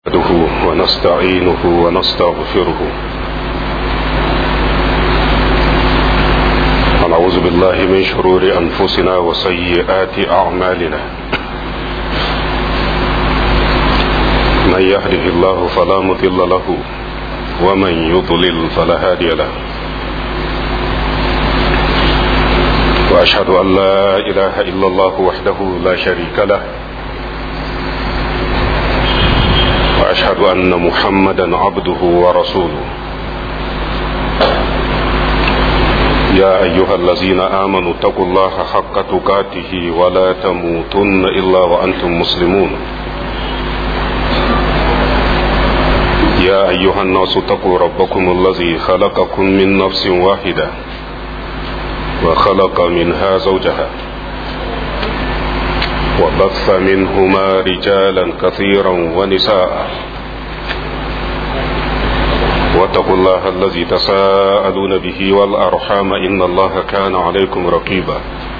نحمده ونستعينه ونستغفره ونعوذ بالله من شرور أنفسنا وسيئات أعمالنا من يهده الله فلا مضل له ومن يضلل فلا هادي له وأشهد أن لا إله إلا الله وحده لا شريك له وأشهد أن محمدا عبده ورسوله يا أيها الذين آمنوا اتقوا الله حق تقاته ولا تموتن إلا وأنتم مسلمون يا أيها الناس اتقوا ربكم الذي خلقكم من نفس واحدة وخلق منها زوجها وبث منهما رجالا كثيرا ونساء واتقوا الله الذي تساءلون به والأرحام إن الله كان عليكم رقيبا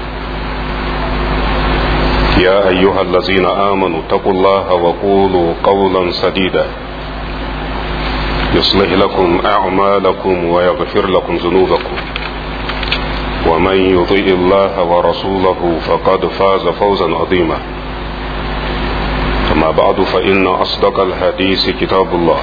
يا أيها الذين آمنوا اتقوا الله وقولوا قولا سديدا يصلح لكم أعمالكم ويغفر لكم ذنوبكم ومن يطيع الله ورسوله فقد فاز فوزا عظيما أما بعد فإن أصدق الحديث كتاب الله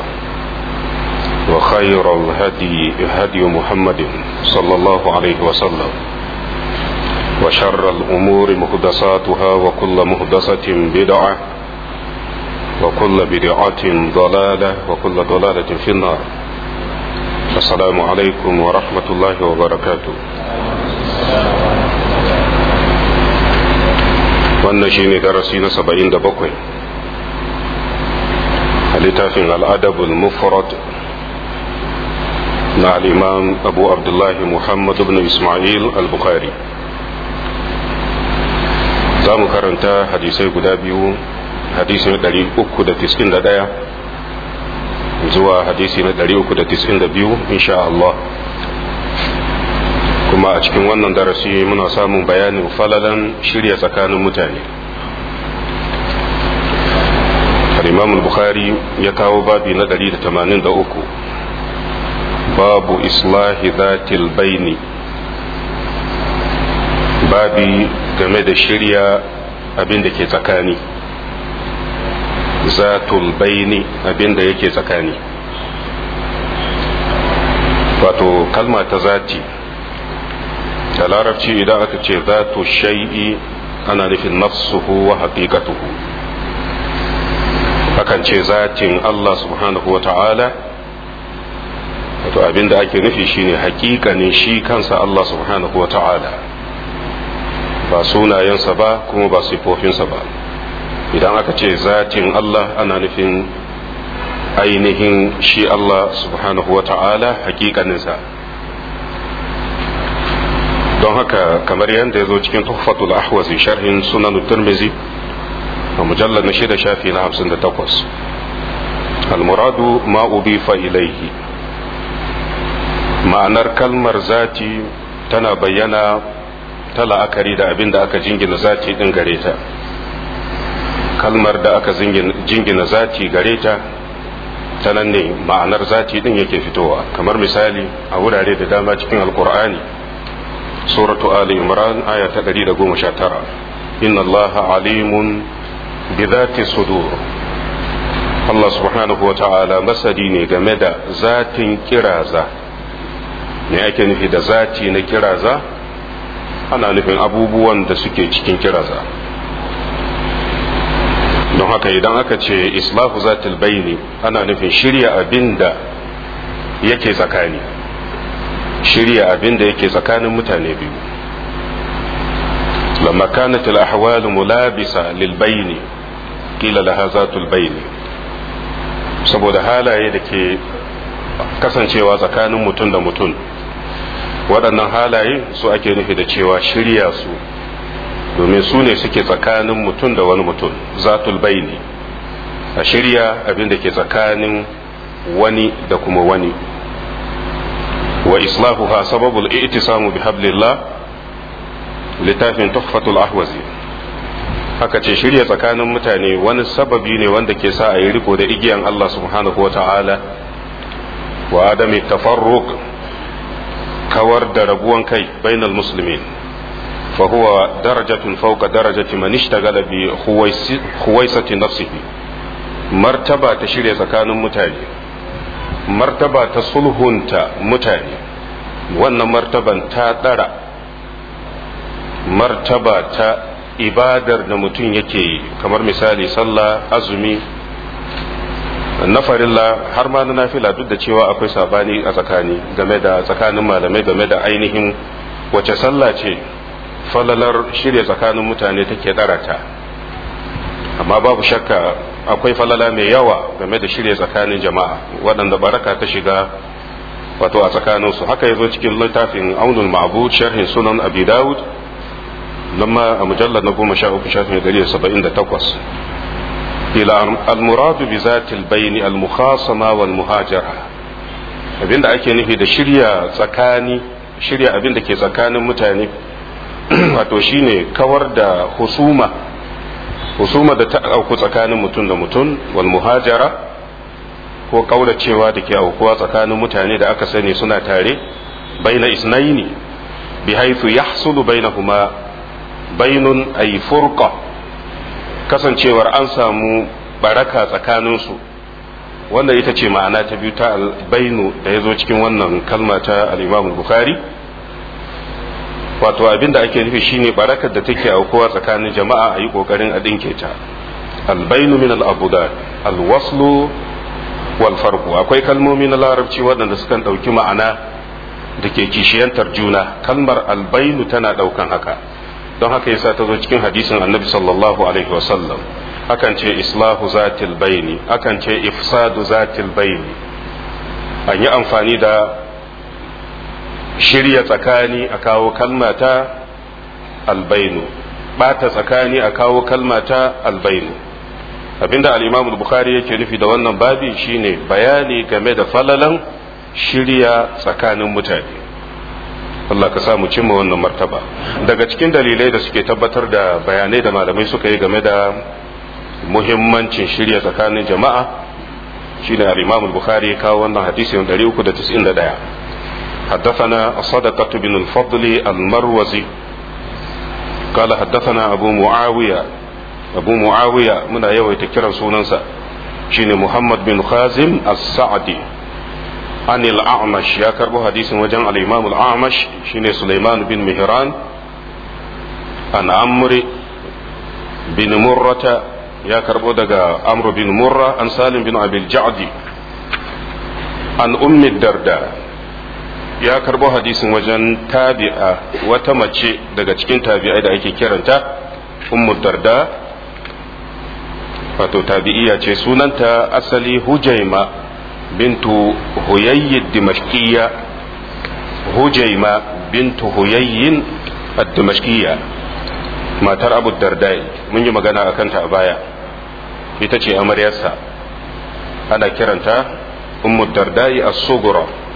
وخير الهدي هدي محمد صلى الله عليه وسلم وشر الأمور محدثاتها وكل محدثة بدعة وكل بدعة ضلالة وكل ضلالة في النار. السلام عليكم ورحمة الله وبركاته. wannan shine darasi na 77 a littafin al'adabul mufrad na al'imam abu abdullahi muhammad ibn ismail al-bukhari. za mu karanta hadisai guda biyu, hadisi na 391 zuwa hadisi na 392 insha Allah. kuma a cikin wannan darasi muna samun bayanin falalan shirya tsakanin mutane. al-imam al-bukhari ya kawo babi na 183, babu islahi dhatil baini, babi game da shirya abin da ke tsakani, zatul baini, abin da yake tsakani. wato kalma ta zati da larabci idan aka ce zatu shay'i ana nufin nafsuhu wa haqiqatuhu. akan ce zatin Allah subhanahu wa ta'ala, wato abinda ake nufi shine haƙiƙanin shi kansa Allah subhanahu wa ta'ala, ba sunayensa ba kuma ba sifofinsa ba. idan aka ce zatin Allah ana nufin ainihin shi Allah subhanahu wa ta'ala, haƙiƙaninsa. don haka kamar yadda ya zo cikin tuhfatul ahwazi sharhin sunan tirmizi a mujallar na 6 shafi na 58, almuradu ma ubifa ilaihi, ma'anar kalmar zati tana bayyana ta la'akari da abin da aka jingina zati din gare ta. kalmar da aka jingina zati gare ta ta nan ne ma'anar zati din yake fitowa. kamar misali a wurare da dama cikin alkur'ani, suratu ali imran aya ta 119, inna allaha alimun bi dhati sudur, Allah subhanahu wa ta'ala masadi ne game da zatin kiraza. me ake nufi da zati na kiraza? ana nufin abubuwan da suke cikin kiraza. don haka idan aka ce islahu zatil baini ana nufin shirya abin da yake tsakani, shirya abin da yake tsakanin mutane biyu. lamma kanat al-ahwal mulabisa lil bayni qila laha zatul bayni, saboda halaye da ke kasancewa tsakanin mutum da mutum, waɗannan halaye su ake nufi da cewa shirya su, domin su ne suke tsakanin mutum da wani mutum. zatul bayni, a shirya abin da ke tsakanin wani da kuma wani. wa islahuha sababul i'tisamu bi hablillah, littafin tuhfatul ahwazi aka ce shirya tsakanin mutane wani sababi ne wanda ke sa a yi riko da igiyan Allah subhanahu wa ta'ala wa adami tafarruq kawar da rabuwan kai bainal muslimin fa huwa darajatun fawqa darajati man ishtagala bi khuwaisati nafsihi martaba ta shirya tsakanin mutane martaba ta sulhunta mutane wannan martaban ta dara martaba ta ibadar da mutum yake yi kamar misali sallah azumi na farilla har ma na nafila duk da cewa akwai sabani a tsakani game da tsakanin malamai game da ainihin wace sallah ce falalar shirya tsakanin mutane take darata amma babu shakka akwai falala mai yawa game da shirya tsakanin jama'a waɗanda baraka ta shiga wato a tsakaninsu haka ya zo cikin littafin aunul ma'bud sharhin sunan abi dawud لما مجلد نقوم شاء في شافعي 178 إلى المراد بذات البين المخاصمة والمهاجرة abinda ake nufi da shirya abin da ke tsakanin mutane wato shine kawar da husuma da ta auku tsakanin mutum da mutum wal muhajara ko kauracewa da ke aukuwa tsakanin mutane da aka sani suna tare baina isnaini bi haythu yahsulu bainahuma bainun ay furqa kasancewar an samu baraka tsakaninsu wanda ita ce ma'ana ta biyu ta albainu da ya zo cikin wannan kalma ta al-Imam Bukhari wato abin da ake nufi shine barakar da take aukuwa tsakanin jama'a a yi kokarin a dinke ta albainu min al-abudan al-waslu wal farqu akwai kalmomi na larabci waɗanda sukan ɗauki ma'ana da ke kishiyantar juna kalmar albainu tana ɗaukan haka don haka yasa ta zo cikin hadisin annabi sallallahu alaihi wasallam akan ce islahu zatil baini akan ce ifsadu zatil baini an yi amfani da shirya tsakani a kawo kalmata albainu bata tsakani a kawo kalmata albainu abinda al-Imam Bukhari yake nufi da wannan babi shine bayani game da falalan shirya tsakanin mutane Allah ka samu cimma wannan martaba daga cikin dalilai da suke tabbatar da bayanai da malamai suka yi game da muhimmancin shirya tsakanin jama'a shine al-Imam Bukhari ya kawo wannan hadisi 391 حدثنا الصدقة بن الفضل المروزي قال حدثنا أبو معاوية من أيوة تكرر سوننسا شين محمد بن خازم السعدي عن الأعمش يا كربو حديث وجن الإمام الأعمش شين سليمان بن مهران عن عمرو بن مرة يا كربو دقا عمرو بن مرة عن سالم بن أبي الجعد عن أم الدرداء ya karbo hadisin wajen tabi'a wata mace daga cikin tabi'ai da ake kiranta ummu darda wato tabi'iya ce sunanta asali hujaima bintu huyayyi dimashqiyya hujaima bintu huyayyin ad-dimashqiyya matar abu dardai mun yi magana akan ta a baya ita ce amaryarsa ana kiranta ummu dardai as-sughra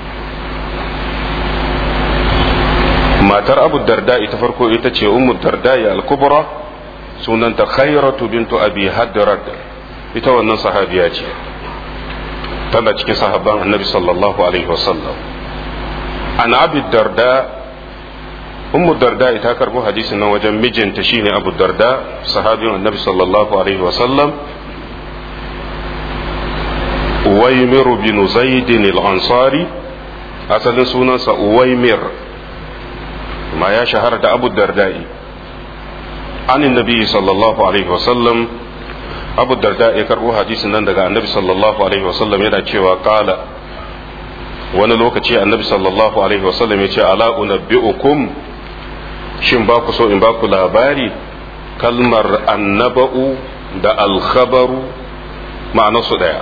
matar abu darda ita farko ita ce ummu darda al-kubra sunanta khairatu bintu abi hadrad ita wannan sahabiya ce tana cikin sahabban annabi sallallahu alaihi wasallam an abi darda ummu darda ita karbo hadisin nan wajen mijinta shine abu darda sahabin annabi sallallahu alaihi wasallam uwaymir bin zaid al-ansari asalin sunansa uwaymir ما يا شهر أبو الدرداء عن النبي صلى الله عليه وسلم أبو الدرداء يكربو حديث عند النبي صلى الله عليه وسلم يدا cewa قال wani lokaci annabi sallallahu alaihi wasallam ya ce ala unabbi'ukum shin ba ku so in ba ku labari kalmar annaba'u da alkhabaru ma'anarsu daya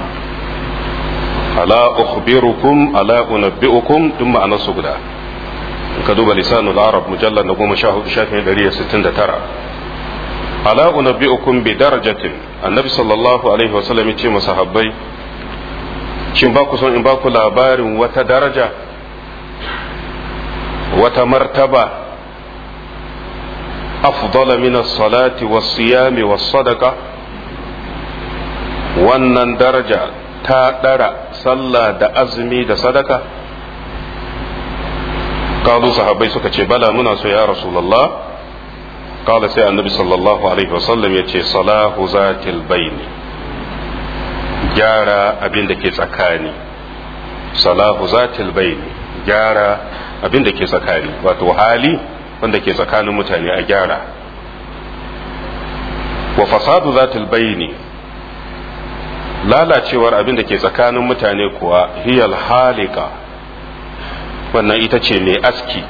ala ukhbirukum ala unabbi'ukum duk ma'anarsu guda ka duba lisanul arab mujallad na 14 shafin 169 ala unabbi'ukum bi darajatin annabi sallallahu alaihi wasallam ya ce masahabbai shin ba ku son in ba ku labarin wata daraja wata martaba afdala min as-salati was-siyami was-sadaqa, wannan daraja ta ɗara sallah da azumi da sadaka? kalu sahabbai suka ce bala muna so ya rasulullah. kala sai annabi sallallahu alaihi wasallam ya ce salahu zatil baini, gyara abin da ke tsakani. salahu zatil baini, gyara abin da ke tsakani, wato hali wanda ke tsakanin mutane a gyara. wa fasadu zatil baini, lalacewar abin da ke tsakanin mutane kuwa hiyal halika, wannan ita ce mai aski.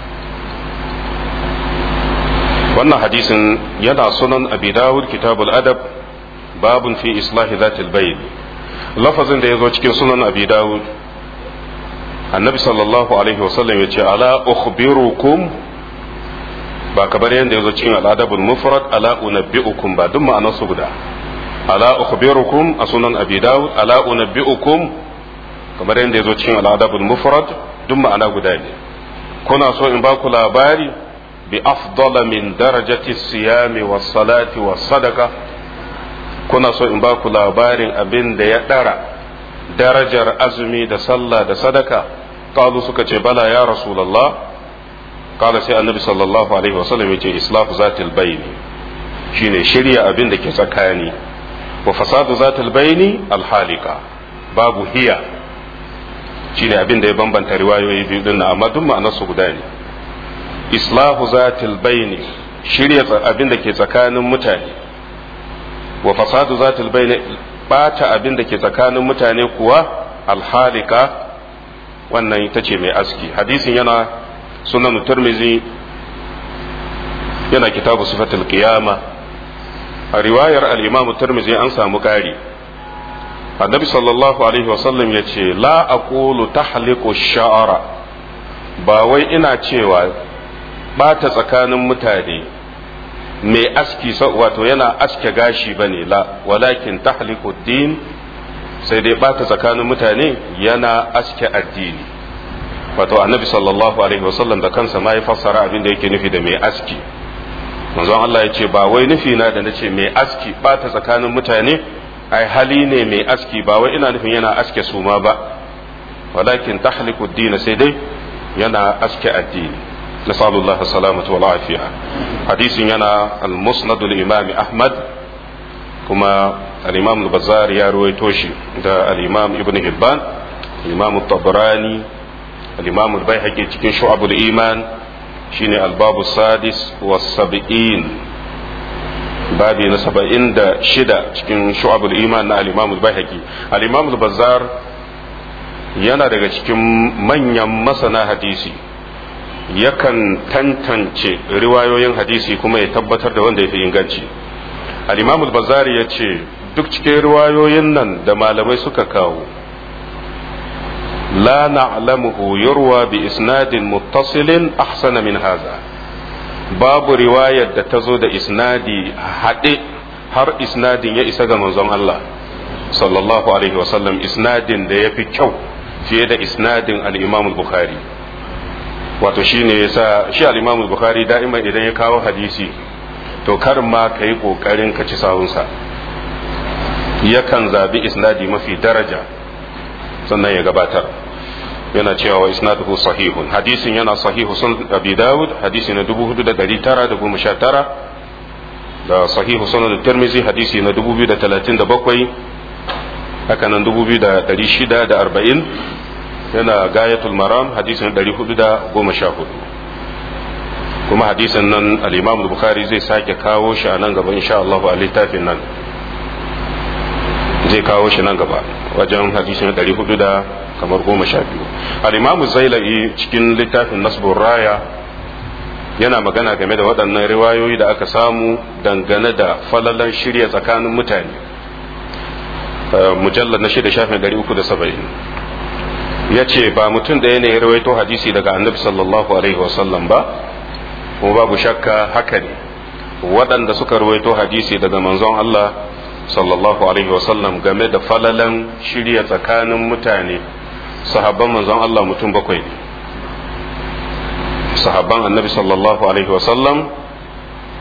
wannan hadisin yana sunan abi dawud kitabul adab babun fi islahi zatil bayn. lafazin da ya zo cikin sunan abi dawud, annabi sallallahu alaihi wasallam ya ce ala ukhbirukum, ba kamar yadda ya zo cikin al'adabul mufrad ala unabbi'ukum ba, duk ma'anar su guda. ala ukhbirukum a sunan abi dawud, ala unabbi'ukum kamar yadda ya zo cikin al'adabul mufrad, duk ma'ana guda ne. kuna so in ba ku labari bi afdala min darajati siyami was salati was sadaka, kuna so in ba ku labarin abin da ya dara darajar azumi da sallah da sadaka? qalu suka ce bala ya rasulullah. qala sai annabi sallallahu alaihi wasallam yace islahu zatil bayni, shine shirya abin da ke tsakani. wa fasadu zatil bayni alhalika, babu hiya, shine abin da ya bambanta riwayoyi biyu din, amma duk ma'anar su guda ne. islahu zatil baini, shirya abin da ke tsakanin mutane. wa fasadu zatil baini, bata abin da ke tsakanin mutane kuwa alhalika, wannan ita ce mai aski. hadisin yana sunan Tirmidhi, yana kitabu sifatul qiyama. a riwayar al-imam Tirmidhi an samu kari. annabi sallallahu alaihi wasallam ya ce la aqulu tahliqu sha'ara, ba wai ina cewa bata tsakanin mutane mai aski wato yana aske gashi bane, la, walakin tahliqu din, sai dai bata tsakanin mutane yana aske addini. wato annabi sallallahu alaihi wasallam da kansa ma ya fassara abin da yake nufi da mai aski. manzon Allah ya ce ba wai nufi na da nace mai aski bata tsakanin mutane ai hali ne mai aski, ba wai ina nufin yana aske suma ba, walakin tahliqu din, sai dai yana aske addini. nasallallahu salamatu wal afiya. hadisin yana al-musnad al-imam ahmad, kuma al-imam al-bazzar ya ruwaito shi, da al-imam ibn hibban, al-imam at-tabrani, al-imam al-baihaqi cikin shu'abul iman, shine al-babu sadis was sab'in, babi na 76 cikin shu'abul iman na al-imam al-baihaqi. al-imam al-bazzar yana daga cikin manyan masana hadisi, yakan tantance riwayoyin hadisi kuma ya tabbatar da wanda ya fi inganci. al-imam al-bazzar ya ce duk cikin riwayoyin nan da malamai suka kawo, la na'lamuhu yurwa bi isnadin muttasilin ahsana min hadha, babu riwayar da ta zo da isnadi haɗe har isnadin ya isa ga manzon Allah sallallahu alaihi wasallam, isnadin da ya fi kyau fiye da isnadin al-imam al-bukhari. wato shine yasa shi al-imam al-bukhari da'ima idan ya kawo hadisi to kar ma kai kokarin ka ci sawunsa, yakan zabi isnadi mafi daraja sannan ya gabatar. yana cewa wa isnaduhu sahihun, hadisin yana sahihu sunan abi dawud hadisi na 4919, da sahihu sunan tirmizi hadisi na 2037, haka nan 2640, yana gayatul maram hadisi na 414. kuma hadisin nan al-imam al-bukhari zai sake kawo shi a nan gaba insha Allah a littafin nan, zai kawo shi nan gaba wajen hadisi na 412. al-imam zailai cikin littafin nasbur raya yana magana game da waɗannan riwayoyi da aka samu dangane da falalan shirya tsakanin mutane, mujallar na 6 shafin 370. ya ce ba mutum da ya rawaito hadisi daga annabi sallallahu alaihi wasallam ba, kuma babu shakka haka ne waɗanda suka rawaito hadisi daga manzon Allah sallallahu alaihi wasallam game da falalan shirya tsakanin mutane, sahabban manzon Allah mutum 7 ne. sahabban annabi sallallahu alaihi wasallam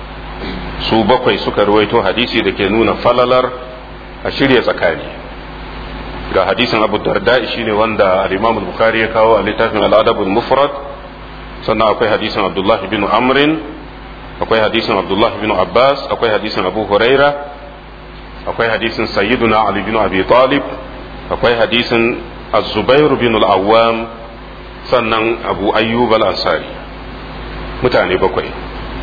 su bakwai suka ruwaito hadisi da ke nuna falalar a shirya tsakani. Ga hadisin Abu Darda shine wanda al-Imam al-Bukhari ya kawo a littafin al-Adab al-Mufrad, sannan akwai hadisin Abdullah bin Amr, akwai hadisin Abdullah bin Abbas, akwai hadisin Abu Huraira, akwai hadisin Sayyiduna Ali bin Abi Talib, akwai hadisin Az-Zubair bin al-Awwam, sannan Abu Ayyub al-Ansari. Mutane bakwai.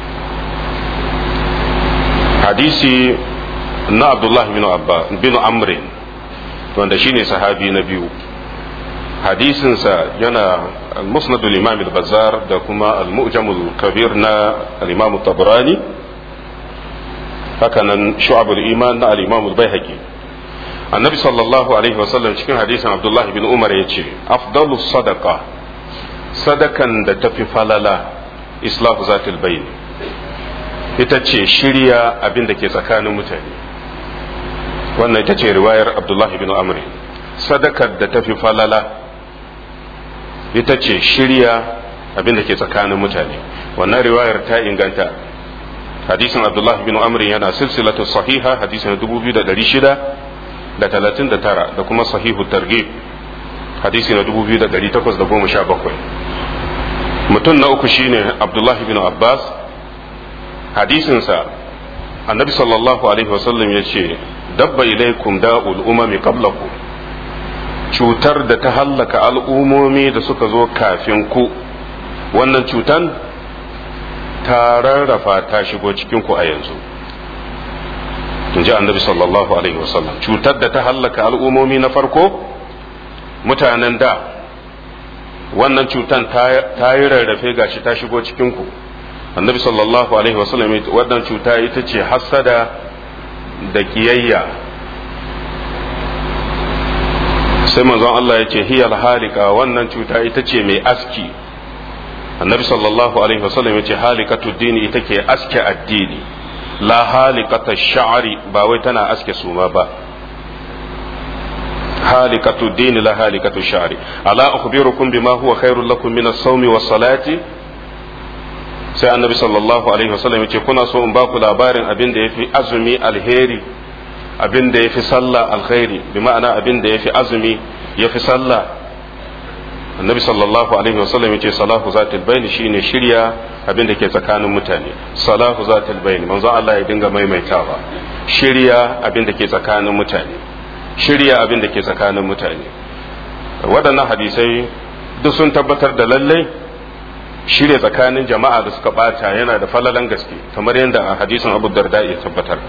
Hadisi na Abdullah bin Amr wanda shine sahabi na biyu, hadisinsa yana al-Musnad al-Imam al-Bazzar da kuma al-Mu'jam al-Kabir na al-Imam Tabrani, haka nan Shu'ab al-Iman na al-Imam al-Baihaqi. Annabi sallallahu alaihi wasallam cikin hadisin Abdullah bin Umar yace afdalus sadaqa, sadakan da tafi falala islahu zatil bayn, ita ce shirya abin da ke tsakanin mutane. Wannan ita ce riwayar Abdullah bin Amr. Sadakar da tafi falala ita ce shirya abin da ke tsakanin mutane. Wannan riwayar ta inganta. Hadisin Abdullah bin Amr yana silsilatu sahiha, hadisin 2639 da kuma sahihu targhib, hadisi na 2817. Mutum na uku shine Abdullah bin Abbas. Hadisinsa annabi sallallahu alaihi wasallam ya ce dabba ilaikum da'ul umami qablakum, cutar da ta hallaka al'umomi da suka zo kafin ku, wannan cutan ta rarrafa ta shigo cikin ku a yanzu, in ji annabi sallallahu alaihi wasallam. Cutar da ta hallaka al'umomi na farko, mutanen da, wannan cutan ta yi rarrafe gashi ta shigo cikin ku. Annabi sallallahu alaihi wasallam wannan cuta ita ce hassada da kiyayya. Sai manzon Allah ya ce hiyal halika, wannan cuta ita ce mai aski. Annabi sallallahu alaihi wasallam ya ce halikatu dini, ita ke aske addini, la halikata sha'ari, ba wai tana aske suma ba. halikatu dini la halikatu sha'ari. Ala akhbirukum bima huwa khairul lakum min as-sawmi was-salati. Sai annabi sallallahu alaihi wasallam ya ce kuna so in ba ku labarin abin da yafi azumi alheri, abin da yafi sallah alkhairi, bi ma'ana abin da yafi azumi yafi sallah. Annabi sallallahu alaihi wasallam ya ce salahu zatil bayn, shine shirya abin da ke tsakanin mutane. Salahu zatil bayn, manzo Allah ya dinga maimaitawa, shirya abin da ke tsakanin mutane, shirya abin da ke tsakanin mutane. Waɗannan hadisai duk sun tabbatar da lallai shirya tsakanin jama'a da suka bata yana da falalan gaske, kamar yadda a hadisin Abu Darda ya tabbatar.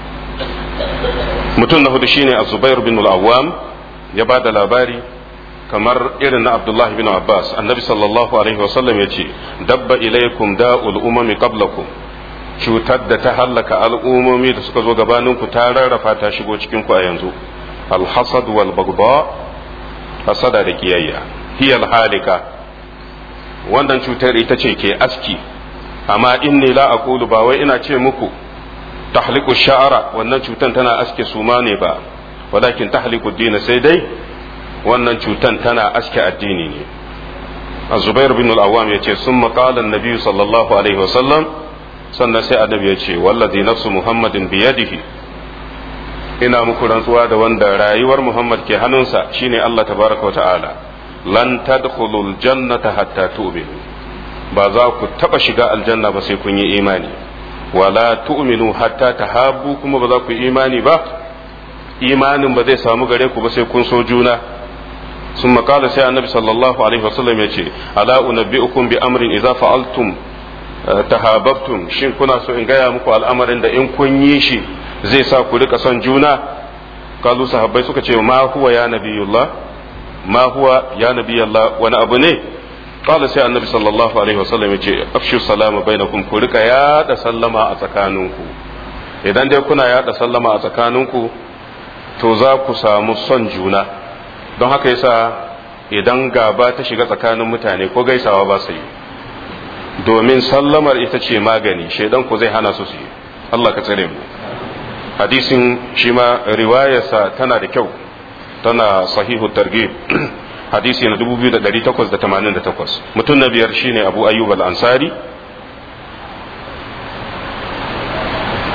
Mutum na hudu shine Az-Zubair bin al-Awwam, ya ba da labari kamar irin na Abdullah bin Abbas. Annabi sallallahu alaihi wasallam ya ce dabba ilaikum da'ul umami qablakum, cutar da ta hallaka al'umomi da suka zo gabanin ku ta rarrafa ta shigo cikin ku a yanzu. Al-hasad wal baghdha, hasada da kiyayya. Hiya al-halika, wannan cutar ita ce ke aski. Amma inni la aqulu, ba wai ina ce muku tahliku sha'ara, wannan cutan tana aske suma ne ba, walakin tahliku dina, sai dai wannan cutan tana aske addini ne. Az-Zubair bin al-Awwam yace summa qala an-nabi sallallahu alaihi wasallam, sannan sai annabi yace wallazi nafsu muhammadin biyadihi, ina muku rantsuwa da wanda rayuwar Muhammad ke hannunsa, shine Allah tabaraka wa ta'ala, lan tadkhulul jannata hatta tu'minu, ba za ku taba shiga aljanna ba sai kun yi imani, wala tu'minu hatta tahabbu, kuma ba za ku yi imani ba, imanin ba zai samu gare ku ba sai kun so juna. sun makala sai annabi sallallahu alaihi wasallam ya ce ala unabbi'ukum bi amrin idza fa'altum tahabbtum, shin kuna so in gaya muku al'amarin da in kun yi shi zai sa ku rika son juna? kalu sahabbai suka ce ma huwa ya nabiyullah, ma huwa ya nabiyallah, wani abu ne? qala sai annabi sallallahu alaihi wasallam ya ce afshu salama bainakum, ku rika yada sallama a tsakaninku. idan dai kuna yada sallama a tsakaninku to za ku samu son juna. don haka yasa idan gaba ta shiga tsakanin mutane ko gaisawa ba su yi, domin sallamar ita ce magani, shaidan ku zai hana su su yi. Allah ka tsare mu. hadisin shi ma riwayarsa tana da kyau, tana sahihu targhib hadisi na 2888. mutum na biyar shine Abu Ayyub al-Ansari.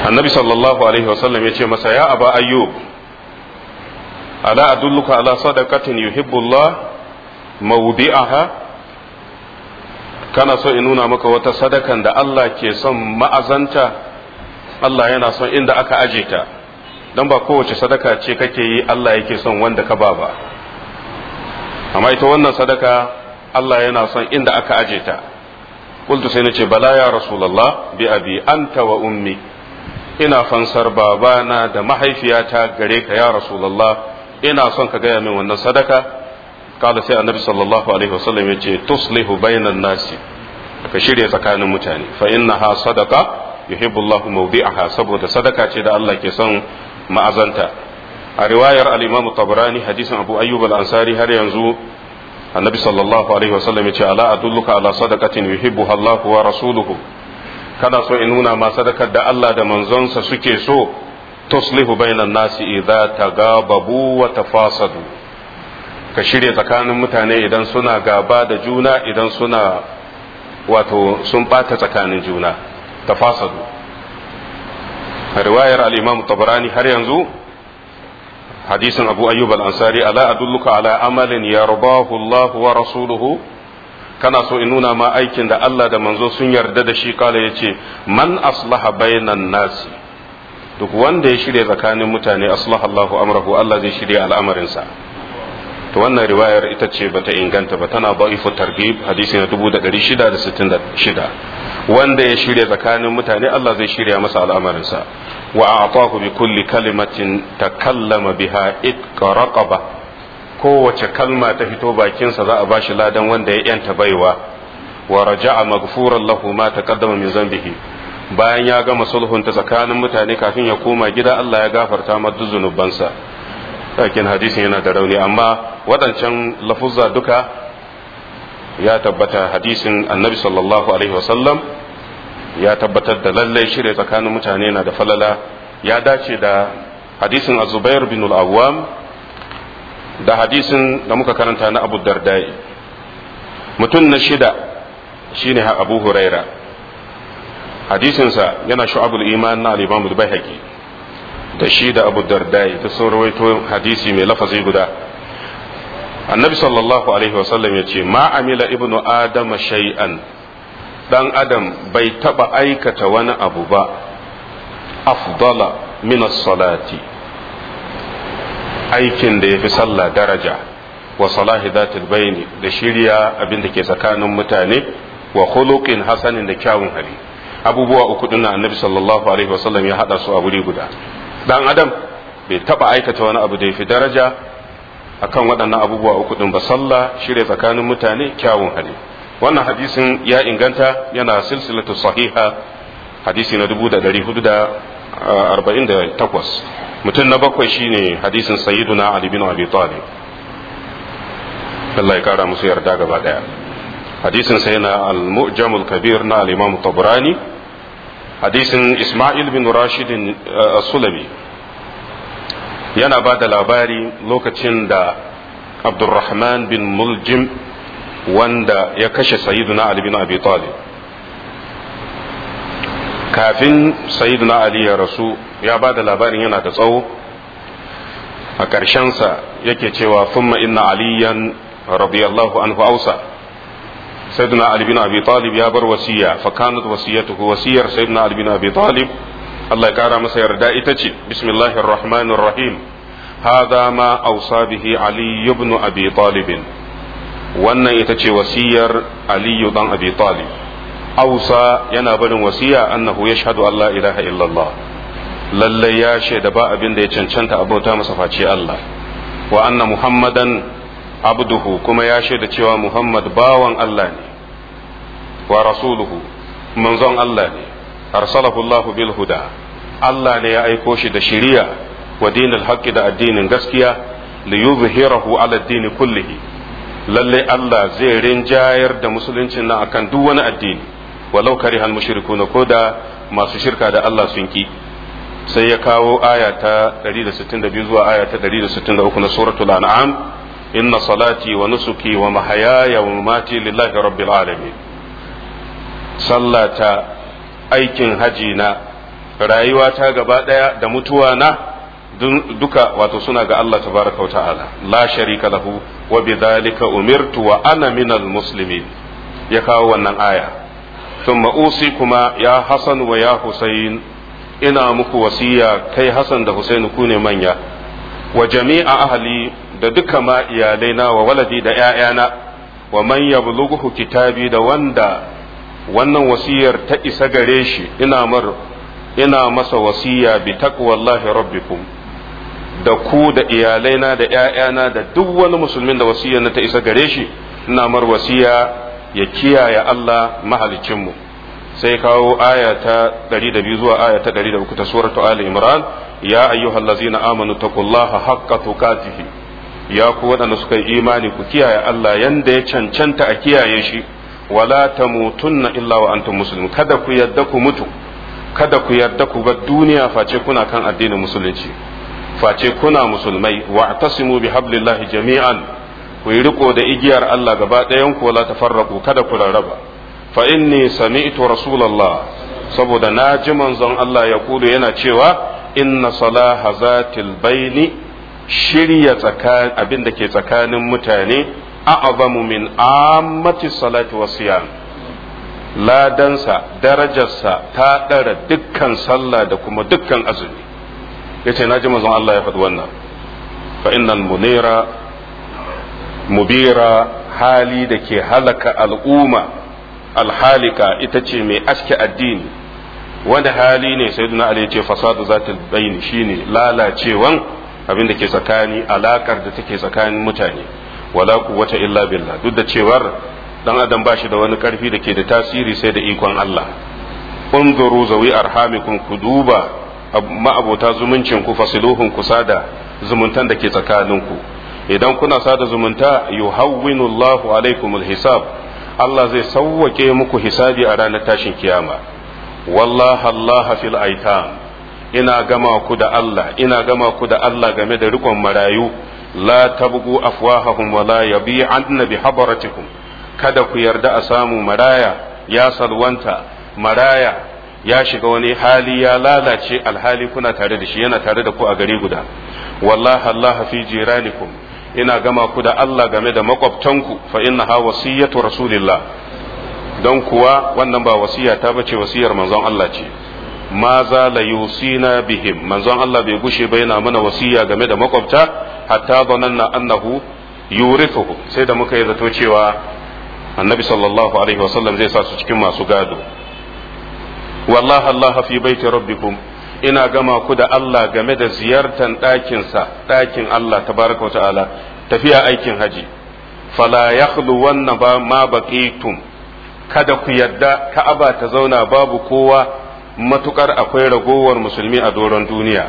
annabi sallallahu alaihi wasallam ya ce masa ya aba ayyub ala adulluka ala sadaqatin yuhibbullah mawdi'aha, kana so in nuna maka wata sadakan da Allah ke son ma'azanta, Allah yana son inda aka aje ta, dan ba kowace sadaka ce kake yi Allah yake son wanda ka ba, amma ita wannan sadaka Allah yana son inda aka aje ta. qultu sai nace bala ya rasulullah bi abi anta wa ummi, ina fansar babana da mahaifiyata gare ka ya rasulullah, ina son ka gaya min wannan sadaka. kala sai annabi sallallahu alaihi wasallam ya ce tuslihu bainan nasi, ka shirya tsakanin mutane, fa innaha sadaqa yuhibbullahu mawdi'aha, saboda sadaka ce da Allah ke son ma'azanta. a riwayar al-imam tabarani hadisin abu ayyub al-ansari har yanzu annabi sallallahu alaihi wasallam ya ce ala adulluka ala sadaqatin yuhibbuha Allah wa rasuluhu, kana so in nuna ma sadakar da Allah da manzonsa suke so, tuslihu bainan nasi idza tagababu wa tafasadu, ka shirya tsakanin mutane idan suna gaba da juna, idan suna wato sun bata tsakanin juna, tafasadu. a riwayar al-imam tabarani har yanzu hadisin abu ayyub al-ansari ala adulluka ala amalin yardahu Allah wa rasuluhu, kana so in nuna ma aikin da Allah da manzo sun yarda da shi. kala yace man aslaha bainan nasi, duk wanda ya shirya tsakanin mutane aslaha Allahu amrahu, Allah zai shirya al'amarinsa. to wannan riwayar ita ce bata inganta ba, tana da'ifu targhib hadisi na 1666. wanda ya shirya tsakanin mutane Allah zai shirya masa al'amarinsa. wa a'tahu bi kulli kalimatin takallama biha itqa raqaba, kowace kalma ta fito bakinsa za a bashi ladan wanda ya yanta baiwa. wa raja'a maghfuran lahu ma taqaddama min zambihi, bayan ya gama sulhunta tsakanin mutane kafin ya koma gida Allah ya gafarta masa zunubansa. lakin hadisin yana da rauni, amma waɗancan lafuzza duka ya tabbata. hadisin annabi sallallahu alaihi wasallam ya tabbatar da lallai shirya tsakanin mutane na da falala, ya dace da hadisin az-zubair bin al-awwam da hadisin da muka karanta na abu dardai. mutum na shida shine abu huraira, hadisinsa yana shu'abul iman na al-imam al-baihaqi, da shi da abu dardai da sun rawaito hadisi mai lafazi guda. annabi sallallahu alaihi wasallam ya ce ma amila ibnu adama shay'an, dan adam bai taba aikata wani abu ba afdala min as-salati, aikin da yafi sallah daraja, wa salahi dhatil baini, da shirya abin da ke tsakanin mutane, wa khuluqin hasanin, da kyawun hali. abubuwa uku din annabi sallallahu alaihi wasallam ya hada su a wuri guda. dan adam bai taba aikata wani abu da yafi daraja akan waɗannan abubuwa uku din ba, sallah, shirya tsakanin mutane, kyawun hali. wannan hadisin ya inganta, yana silsilatu sahiha hadisi na 1448. mutum na bakwai shine hadisin sayyiduna ali bin abi talib, Allah ya kara musu yarda gaba daya. hadisin sai na al-mu'jamul kabir na al-imam tabrani, hadisin isma'il bin rashid as-sulami, yana ba da labari lokacin da abdurrahman bin muljim, wanda ya kashe sayyiduna ali bin abi talib, kafin sayyiduna ali ya rasu, ya ba da labarin yana da tsawo. a ƙarshensa yake cewa thumma inna aliyan radiyallahu anhu ausa, sayyiduna ali bin abi talib ya bar wasiya, fa kanat wasiyatuhu, wasiyar sayyiduna ali bin abi talib Allah ya kara masa yarda ita ce bismillahir rahmanir rahim, hadha ma ausa bihi ali ibn abi talib, wannan ita ce wasiyar aliyu dan abi talib. ausa yana barin wasiya annahu yashhadu an la ilaha illallah, lallai ya shaida ba abin da ya cancanta abota masa face Allah, wa anna muhammadan abduhu, kuma ya shaida cewa muhammad bawan Allah ne, wa rasuluhu, manzon Allah ne, arsalahu Allah bil huda, Allah ne ya aiko shi da shari'a, wa dinil haqqi, da addinin gaskiya, li yuzhirahu ala ad-din kullihi, lalle Allah zai rinjayar da musuluncin nan akan duk wani addini, walau karihal mushrikuna, ko da masu shirka da Allah sun ki. sai ya kawo aya ta 162 zuwa aya ta 163 na suratul an'am, inna salati wa nusuki wa mahayaya wa mamati lillahi rabbil alamin. sallata, aikin haji na, rayuwa ta gaba daya da mutuwa na duka wato suna ga Allah tabaraka wa ta'ala la sharika lahu wa bidhalika umirtu wa ana minal muslimin ya kawo wannan aya thumma usikuma ya Hasan wa ya Husayn ina muku wasiya kai Hasan da Husayn ku ne manya wa jami'a ahli da duka ma iyalaina wa waladi da ƴaƴana wa man yablughu kitabi da wanda wannan wasiyar ta isa gare shi ina masa wasiya bi taqwallahi rabbikum da ku da iyalaina da ƴaƴana da duk wani musulmin da wasiyar na ta isa gare shi ina mar wasiya ya kiyaye Allah mahaliccinmu sai kawo aya ta 102 zuwa aya ta 103 ta suratu Ali Imran ya ayyuhallazina amanu taqullaha haqqa tuqatihi ya ku waɗanda suka yi imani ku kiyaye Allah yanda ya cancanta a kiyaye shi wala tamutunna illa wa antum muslimun kada ku yarda ku mutu kada ku yarda ku bar duniya face kuna kan addinin musulunci face kuna musulmai wa'tasimu bihablillahi jami'an ku yi riko da igiyar Allah gaba ɗayan ku wala tafarraqu kada ku rarraba fa inni sami'tu rasulullah saboda na ji manzon Allah ya kudu yana cewa inna salaha zatil baini shirya abin da ke tsakanin mutane a'zamu min ammati salati was siyam ladansa darajarsa ta ɗara dukkan sallah da kuma dukkan azumi yace naji manzon Allah ya faɗi wannan fa innal mubira hali da ke halaka al'umma alhalika ita ce mai aske addini wanda hali ne sayyidina Ali ce fasadu zatul bayn shine lalacewan abin da ke tsakani alakar da take tsakanin mutane wala quwwata illa billah duk da cewar dan adam ba shi da wani karfi da ke da tasiri sai da ikon Allah unzuru zawi arhamikum ku duba ma'abota zumuncin ku fasiluhun ku sada zumuntan da ke tsakaninku idan kuna sada zumunta yuhawwinu Allahu alaikumul hisab Allah zai sauwake muku hisabi a ranar tashin kiyama wallahi Allah fil aitam ina gama ku da Allah game da rikon marayu la tabgu afwahahum wa la yabi'anna bi habaratikum kada ku yarda a samu maraya ya salwanta maraya ya shiga wani hali ya lalace alhali kuna tare da shi yana tare da ku a gari guda wallahi Allah fi jiranikum ina gama ku da Allah game da makwabtanku fa innaha wasiyatu rasulillah don kuwa wannan ba wasiya ta bace wasiyar manzon Allah ce ma za la yusina bihim manzon Allah bai gushe ba yana mana wasiya game da makwabta hatta zananna annahu yurithuhu sai da muka yi zato cewa annabi sallallahu alaihi wasallam zai sa su cikin masu gado wallahi Allah fi baiti rabbikum ina gama ku da Allah game da ziyartar ɗakin Allah tabaraka ta'ala tafiya aikin haji fala yakhlu wanna ba ma baqitum kada ku yadda Ka'aba ta zauna babu kowa matukar akwai ragowar musulmi a doron duniya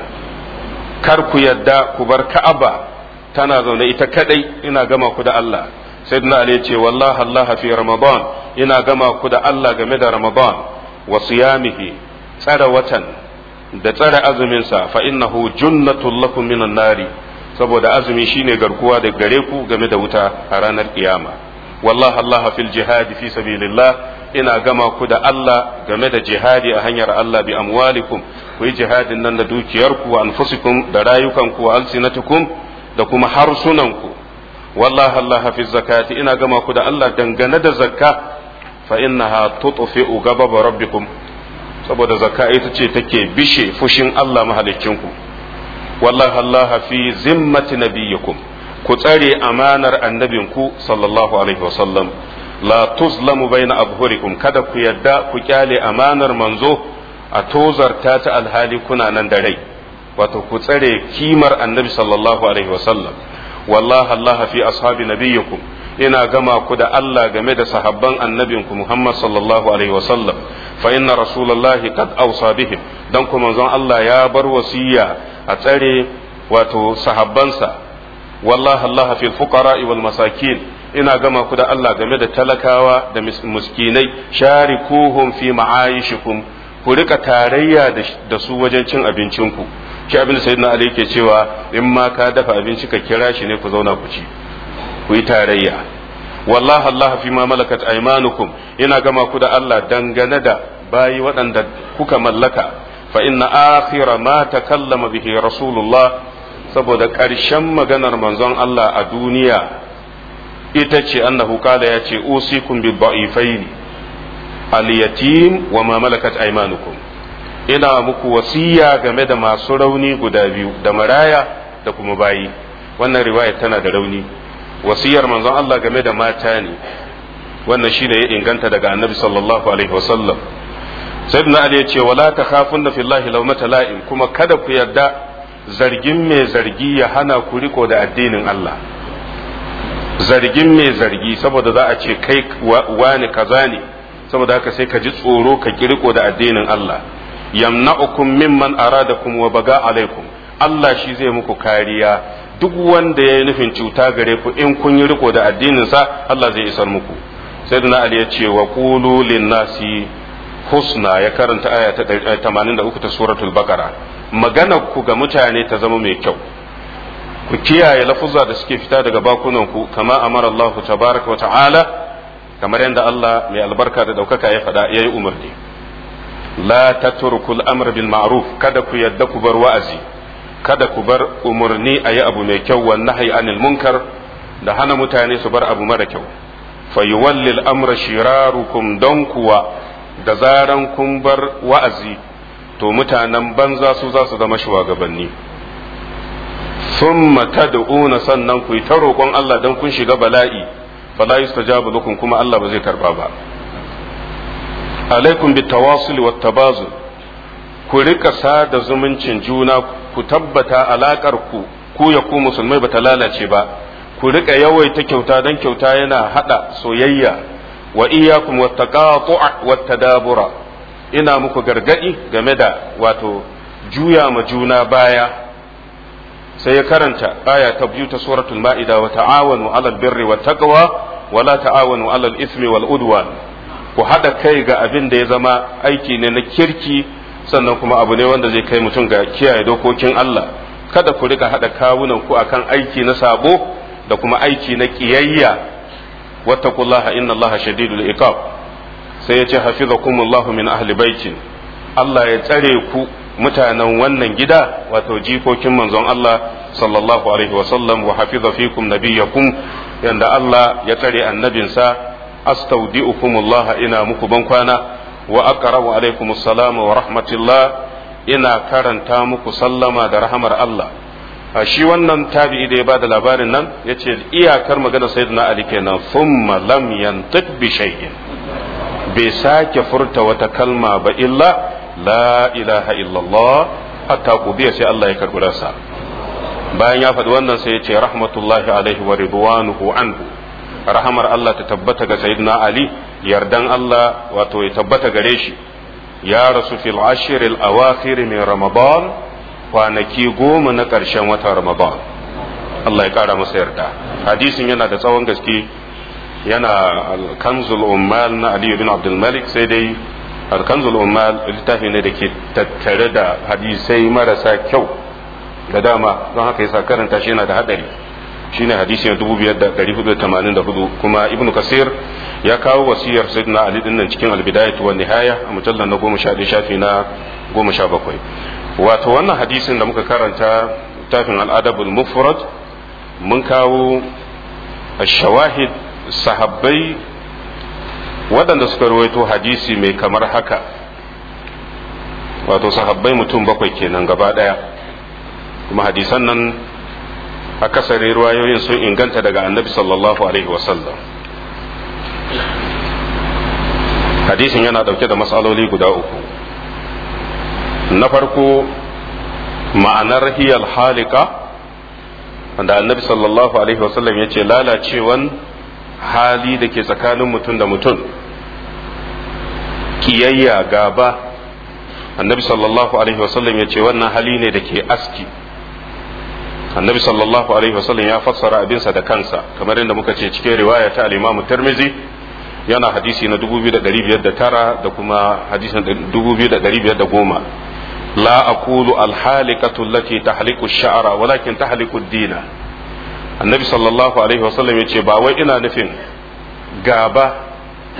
kar ku yadda ku bar Ka'aba tana zaune ita kadai ina gama ku da Allah sayyidina Ali ce wallahi Allah fi ramadan ina gama ku da Allah game da ramadan wa siyamihi tsara watan da tsare azuminsa fa innahu junnatul lakum minan nari saboda azumi shine garkuwa da gare ku game da wuta a ranar kiyama wallahi Allah fil jihad fi sabilillah ina gama ku da Allah game da jihadi a hanyar Allah bi amwalikum ku yi jihadin nan da dukiyarku wa anfusikum da rayukanku wa alsinatukum da kuma harsunanku wallahi Allah fi zakati ina gama ku da Allah dangane da zakka fa innaha tutfi'u ghadab rabbikum saboda zakka ita ce take bishe fushin Allah mahaliccinku wallahi Allah fi zimmati nabiyikum ku tsare amanar annabinku sallallahu alaihi wasallam la tuzlamu baina abhurikum kada ku yadda ku kyale amanar manzo a tozarta ta alhali kuna nan da rai wato ku tsare kimar annabi sallallahu alaihi wasallam wallahi Allah fi ashabi nabiyikum ina gama ku da Allah game da sahabban annabinku Muhammad sallallahu alaihi wasallam fa inna rasulullahi qad awsa bihim dan kuma manzon Allah ya bar wasiya a tsare wato sahabbansa wallahi Allah fil fuqara wal masakin ina gama ku da Allah game da talakawa da miskinai sharikuhum fi ma'ayishikum ku rika tarayya da su wajen cin abincinku shi abin da sayyidina Ali yake cewa in ma ka dafa abinci ka kira shi ne ku zauna ku ci ku yi tarayya wallahi Allah fi ma malakat aymanukum ina gama ku da Allah dangane da bayi waɗanda kuka mallaka fa inna akhira ma takallama bihi rasulullah saboda ƙarshen maganar manzon Allah a duniya ita ce annahu kala ya ce usikum bi da'ifaini al-yatim wa ma malakat aymanukum ina muku wasiya game da masu rauni guda biyu da maraya da kuma bayi. Wannan riwaya tana da rauni. Wasiyar manzon Allah game da mata ne, wannan shine ya inganta daga annabi sallallahu alaihi wasallam. Sayyidina Ali ya ce wala takhafunna fillahi lawmata la'im, kuma kada ku yarda zargin mai zargi ya hana ku riko da addinin Allah. Zargin mai zargi saboda za a ce kai wani kaza ne, saboda haka sai ka ji tsoro ka ki riko da addinin Allah. Yamna'ukum mimman aradakum wa baga alaikum, Allah shi zai muku kariya. Duk wanda ya yi nufin cuta gare ku in kun yi riko da addinin sa Allah zai isar muku. Sayyidina Ali ya ce wa qulu lin-nasi husna, ya karanta aya ta 83 ta suratul baqara. Maganar ku ga mutane ta zama mai kyau, ku kiyaye lafuzza da suke fita daga bakunan ku kama amara Allah tabaraka wa ta'ala, kamar yadda Allah mai albarka da daukaka ya faɗa yayi umarni. La tatrukul amr bil ma'ruf, kada ku yadda ku bar wa'azi, kada ku bar umarni ayi abu mai kyau, wan nahyi anil munkar, da hana mutane su bar abu mara kyau. Fayuwalli al-amra shirarukum, don kuwa da zaran kun bar wa'azi to mutanen banza su za su zama shugabanni. Thumma tad'una, sannan ku yi ta roƙon Allah dan kun shiga bala'i, fala yustajabu lakum, kuma Allah ba zai karba ba. Alaikum bitawasul wat tabazul, ku rika sada zumuncin juna, ku tabbata alakar ku ya ku musulmai bata lalace ba. Ku rika yawaita kyauta, dan kyauta yana hada soyayya. Wa iyyakum wattaqatu'a wattadabura, ina muku gargadi game da wato juya ma juna baya. Sai ya karanta aya ta biyu ta suratul ma'ida, wa ta'awanu 'alal birri wat taqwa wa la ta'awanu 'alal ismi wal udwan. Ku hada kai ga abin da ya zama aiki ne na kirki, sannan kuma abu ne wanda zai kai mutum ga kiyaye dokokin Allah. Kada ku rika hada kawunan ku akan aiki na sabo da kuma aiki na kiyayya. wattaqullaha innallaha shadidul iqab. Sai ya ce hafizakumullahu min ahli baitin, Allah ya tsare ku mutanen wannan gida, wato jikokin manzon Allah sallallahu alaihi wasallam, wa hafiza fikum nabiyyakum, yanda Allah ya tsare annabinsa. Astaudi'ukumullah, ina muku ban kwana, wa aqra'u alaikumus salam wa rahmatullah, ina karanta muku sallama da rahmar Allah. Shi wannan tabi'i da ya bada labarin nan ya ce iyakar magana sayyidina Ali kenan, thumma lam yantiq bi shay'in, bai sake furta wata kalma ba illa la ilaha illallah, hatta qudiya, sai Allah ya karbi ransa. Bayan ya faɗi wannan sai ya ce rahmatullahi alaihi wa ridwanuhu anhu, rahamar Allah ta tabbata ga sayyidina Ali, yardan Allah wato ya tabbata gare shi. Ya rasu fil ashril awakhir min ramadan, kwanaki 10 na ƙarshen watan Ramadan. Allah ya ƙara masa yarda. Hadisin yana da tsawon gaske, yana al-Kanzul Ummal na Ali ibn Abdul Malik, sai dai al-Kanzul Ummal littafi ne da ke tattare da hadisai marasa kyau da dama, don haka yasa karanta shi yana da hadari. Shine hadisi na 2484, kuma Ibn Kasir ya kawo wasiyar Sayyidina Ali din nan cikin al-Bidayah wa Nihaya a mujallal na 11 shafi na 17. Wato wannan hadisin da muka karanta tafin al-Adabul Mufrad, mun kawo shawahid sahabbai waɗanda suka rawaito hadisi mai kamar haka, wato sahabbai mutum 7 kenan gaba ɗaya, kuma hadisan nan akasari ruwayoyin sun inganta daga annabi sallallahu alaihi wasallam. Hadisin yana ɗauke da matsaloli guda 3. Na farko, ma'anar hiyal halika, wanda annabi sallallahu alaihi wasallam ya ce lalacewan hali da ke tsakanin mutum da mutum, kiyayya, gaba. Annabi sallallahu alaihi wasallam ya ce wannan hali ne da ke aski. Annabi sallallahu alaihi wasallam ya fassara abinsa da kansa, kamar yadda muka ce cikin riwaya ta al-Imam Tirmidhi, yana hadisi na 2509 da kuma hadisi na 2510. لا أقول الحالقة التي تحلق الشعر ولكن تحلق الدين. النبي صلى الله عليه وسلم يقول باوي إنا نفين غابة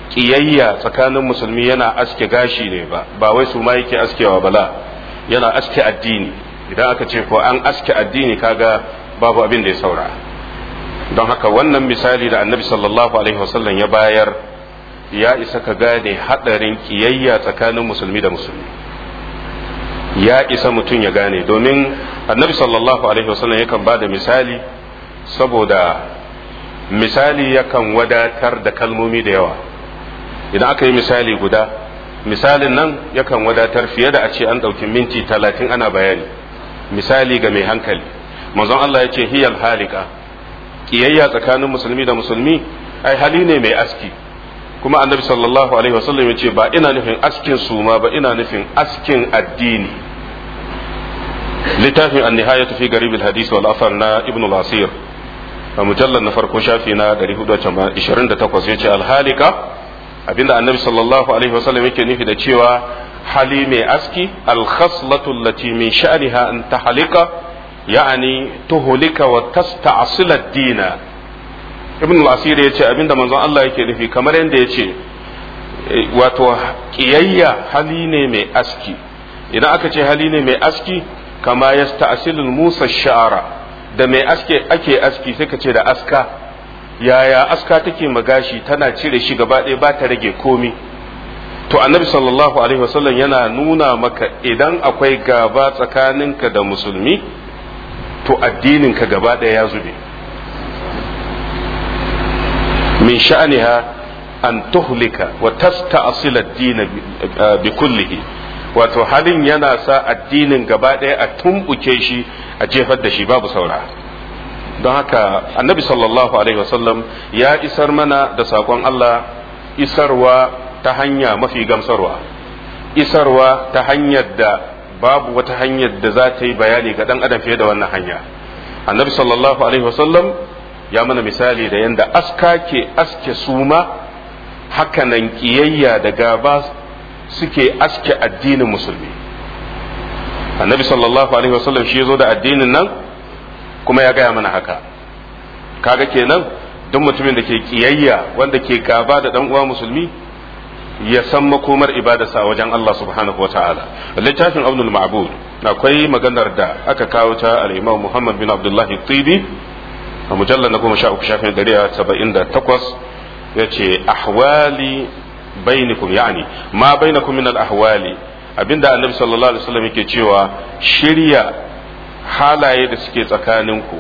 kiyayya tsakanin musulmi yana aske gashi ne ba wai su ma yake askewa bala yana aske addini. Idan aka ce ko an aske addini kaga babu abin da ya saura. don haka wannan misali da annabi sallallahu alaihi wasallam ya bayar ya isa ka gane hadarin kiyayya tsakanin musulmi da musulmi, ya isa mutum ya gane, domin annabi sallallahu alaihi wasallam yakan ba da misali saboda misali yakan wadatar da kalmomi da yawa. Idan aka yi misali guda, misalin nan yakan wadatar fiye da a ce an ɗauki minti 30 ana bayani. Misali ga mai hankali, manzon Allah ya ce hiyal halika, kiyayya tsakanin musulmi da musulmi ai hali ne mai aski. Kuma annabi sallallahu alaihi wasallam ya ce ba ina nufin askin suma ba, ina nufin askin addini. Littafin an-nihayatu fi garib al-hadith wal athar na ibn al-asir a mujallal na farko shafi na 428 yace al-halika, abinda annabi sallallahu alaihi wasallam yake nufi da cewa hali mai aski, al-khaslatu allati min sha'niha an tahlika, ya'ani tuhlika wa tasta'sil ad-dina. ibn al-asir yace abinda manzon Allah yake nufi kamar yanda yace wato kiyayya hali ne mai aski. Idan aka ce hali ne mai aski, kama yasta'silul musa sha'ara, da mai aske ake aski sai ka ce da aska. Yaya aska take magashi, tana cire shi gaba ɗaya ba ta rage komi. To annabi sallallahu alaihi wasallam yana nuna maka idan akwai gaba tsakaninka da musulmi, to addininka gaba ɗaya ya zube. min sha'aniha an tuhlika wa tasta'sil ad-din bi kullihi, wato halin yana sa addinin gaba ɗaya a tumbuke shi, a jefar da shi babu saura. don haka annabi sallallahu alaihi wasallam ya isar mana da sakon Allah, isarwa ta hanya mafi gamsarwa, isarwa ta hanyar da babu wata hanyar da za ta yi bayani ga dan adam fiye da wannan hanya. Annabi sallallahu alaihi wasallam ya mana misali da yanda aska ke aske suma, hakanan kiyayya da gaba suke aske addinin musulmi. Annabi sallallahu alaihi wasallam shi ya zo da addinin nan kuma ya gaya mana haka. Kaga kenan duk mutumin da ke kiyayya, wanda ke gaba da dan uwa musulmi, ya san makomar ibadarsa wajen Allah subhanahu wataala. Littafin Abdul Ma'bud akwai maganar da aka kawo ta al-Imam Muhammad bin Abdullah Tibi a mujallal na 13 shafin 178 yace ahwali bainakum, yani ma bainakum min al-ahwali, abinda annabi sallallahu alaihi wasallam yake cewa shirya halaye da suke tsakaninku,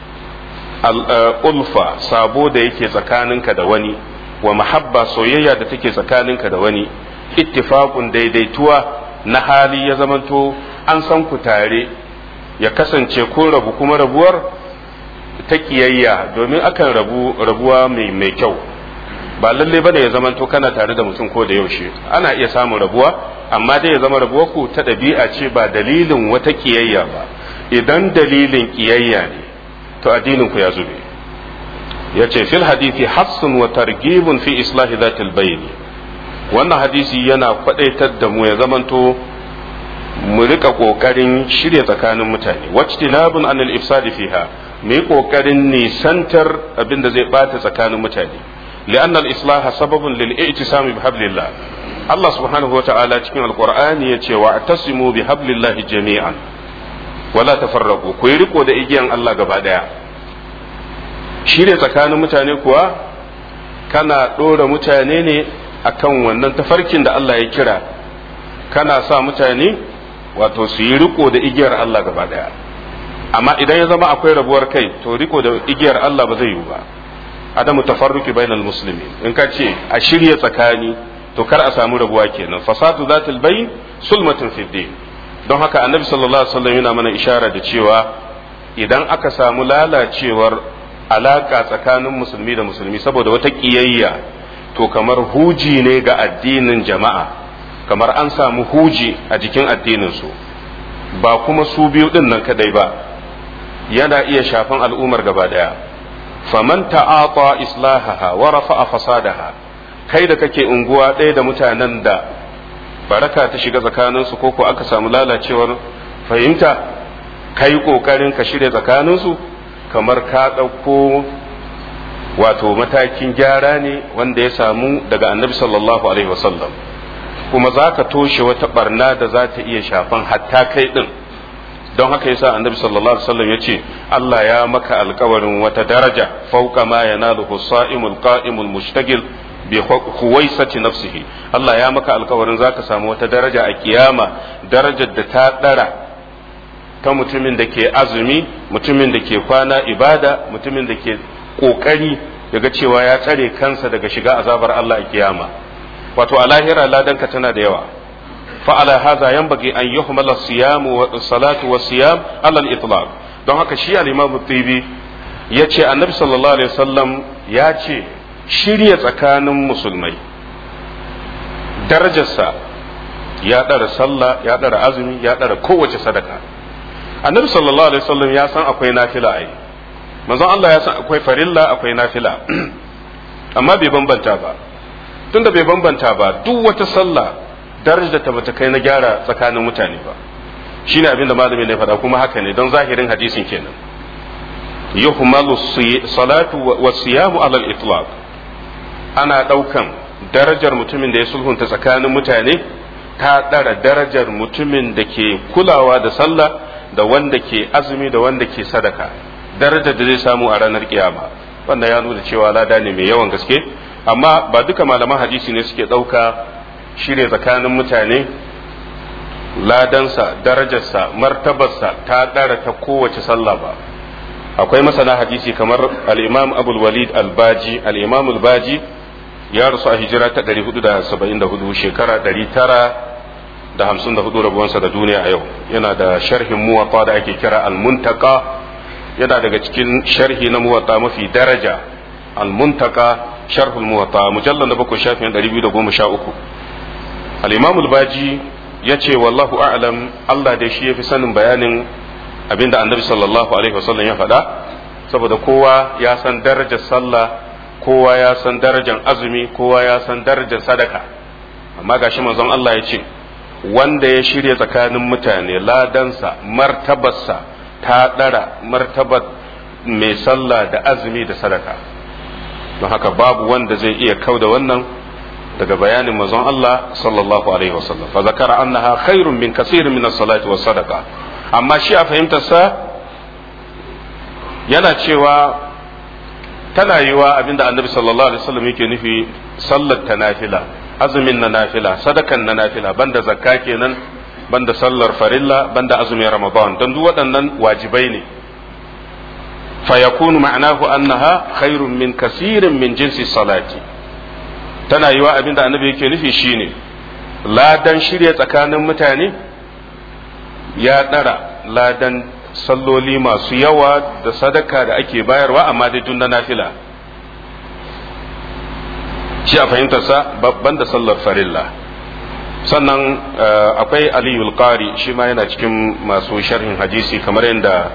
ulfa sabo da yake tsakaninka da wani, wa mahabba soyayya da take tsakaninka da wani, ittifaqun daidaituwa na hali ya zamanto an san ku tare, ya kasance kun rabu kuma rabuwar ta kiyayya, domin akan rabuwa mai kyau. Ba lalle bane ya zamanto kana tare da mutum ko da yaushe, ana iya samun rabuwa, amma dai ya zama rabuwar ku ta ɗabi'a ce ba dalilin wata kiyayya ba. Idan dalilin kiyayya ne, to addinin ku ya zube. Yace fil hadisi hassun wa targhibun fi islahi dhatil bayn, wannan hadisi yana kwadaitar da mu ya zamanto mu rika kokarin shirya tsakanin mutane, wajtinabun anil ifsadi fiha, mu yi kokarin nisantar abinda zai bata tsakanin mutane. لأن الإصلاح سبب للإعتصام بحبل الله. الله سبحانه وتعالى cikin Alƙur'ani yace wa'tasimu bihablillahi jami'an wala tafarraqu, ku yi riko da igiyan Allah gaba daya. Shirye tsakanin mutane kuwa kana ɗora mutane ne akan wannan tafarkin da Allah ya kira, kana sa mutane wato su yi riko da igiyar Allah gaba daya. Amma idan ya zama akwai rabuwar kai, to riko da igiyar Allah ba zai yiwu ba. Adamu tafarruki bainal muslimin, in ka ce a shirya tsakani to kar a samu rabuwa kenan. Fasadu zatul bayn sulmatun fid din. Don haka annabi sallallahu alaihi wasallam yana mana ishara da cewa idan aka samu lalacewar alaka tsakanin musulmi da musulmi saboda wata kiyayya, to kamar huji ne ga addinin jama'a, kamar an samu huji a jikin addinin su. Ba kuma su biyu din nan kadai ba, yana iya shafan al'ummar gaba daya. faman ta'ata islahaha wa rafa'a fasadaha, kai da kake unguwa ɗaya da mutanen da baraka ta shiga tsakaninsu ko ko aka samu lalacewar fahimta, kai kokarin ka shirya tsakaninsu, kamar ka ɗauko wato matakin gyara ne wanda ya samu daga annabi sallallahu alaihi wasallam, kuma za ka toshe wata barna da za ta iya shafan hatta kai din. don haka yasa annabi sallallahu alaihi wasallam ya ce Allah ya maka alkawarin wata daraja fauka ma yanaluhu sa'imul qa'imul mushtagil bi khuwaisati nafsihi. Allah ya maka alkawarin zaka samu wata daraja a kiyama, darajar da ta dara ta mutumin da ke azumi, mutumin da ke kwana ibada, mutumin da ke kokari daga cewa ya tsare kansa daga shiga azabar Allah a kiyama. wato a lahira ladanka tana da yawa. fa'ala haza yanbaghi an yuhmala as-siyam wa as-salatu was-siyam ala al-itlaq. don haka shi al-Imam Tibi yace annabi sallallahu alaihi wasallam ya ce shirya tsakanin musulmai darajarsa ya dara sallah, ya dara azumi, ya dara kowace sadaka. annabi sallallahu alaihi wasallam ya san akwai nafila ai, manzon Allah ya san akwai farilla akwai nafila amma bai bambanta ba. tunda bai bambanta ba, duk wata sallah darajar ta bata kai na gyara tsakanin mutane ba. shine abin da malamin ya faɗa, kuma haka ne don zahirin hadisin kenan. yuhmalu salatu wa siyamu ala al-itlaq. ana daukan darajar mutumin da ya sulhunta tsakanin mutane ta dara darajar mutumin da ke kulawa da sallah, da wanda ke azumi, da wanda ke sadaka. darajar da zai samu a ranar kiyama, wanda ya nuna cewa lada ne mai yawan gaske. amma ba duka malaman hadisi ne suke dauka shirye tsakanin mutane ladansa, darajarsa, martabarsa ta dara ta kowace sallah ba. akwai masana hadisi kamar al-Imam Abul Walid al-Baji. al-Imam al-Baji ya rasu a hijira ta 474, shekara 954 rabuwansa da duniya a yau. yana da sharhin muwatta da ake kira al-Muntaka, yana daga cikin sharhi na muwatta mafi daraja. al-Muntaka sharhul muwatta mujallal na 7 shafin 213. al-Imam al-Baji yace wallahu a'lam, Allah dai shi yafi sanin bayanin abinda annabi sallallahu alaihi wasallam ya faɗa, saboda kowa ya san darajar sallah, kowa ya san darajar azumi, kowa ya san darajar sadaka. amma gashi manzon Allah ya ce wanda ya shirya tsakanin mutane ladansa, martabarsa ta ɗara martabar mai sallah da azumi da sadaka. don haka babu wanda zai iya kauda wannan daga bayanin manzon Allah sallallahu alaihi wasallam. fa zakara annaha khairun min kaseerin min as-salati was-sadaqa. amma shi a fahimtarsa yana cewa tana yiwa abinda annabi sallallahu alaihi wasallam yake nufi sallar ta nafila, azumin na nafila, sadakan na nafila, banda zakka kenan, banda sallar farilla, banda azumin ramadan, don duk waɗannan wajibai ne. fa yakunu ma'anahu annaha khairun min kasirin min jinsi salati. tana yiwa abinda annabi yake nufi shine ladan shirya tsakanin mutane ya ɗara ladan salloli masu yawa da sadaka da ake bayarwa, amma dai tun na nafila. shi a fahimtarsa babban da sallar farilla. sannan akwai aliyul qari, shi ma yana cikin masu sharhin hadisi, kamar yadda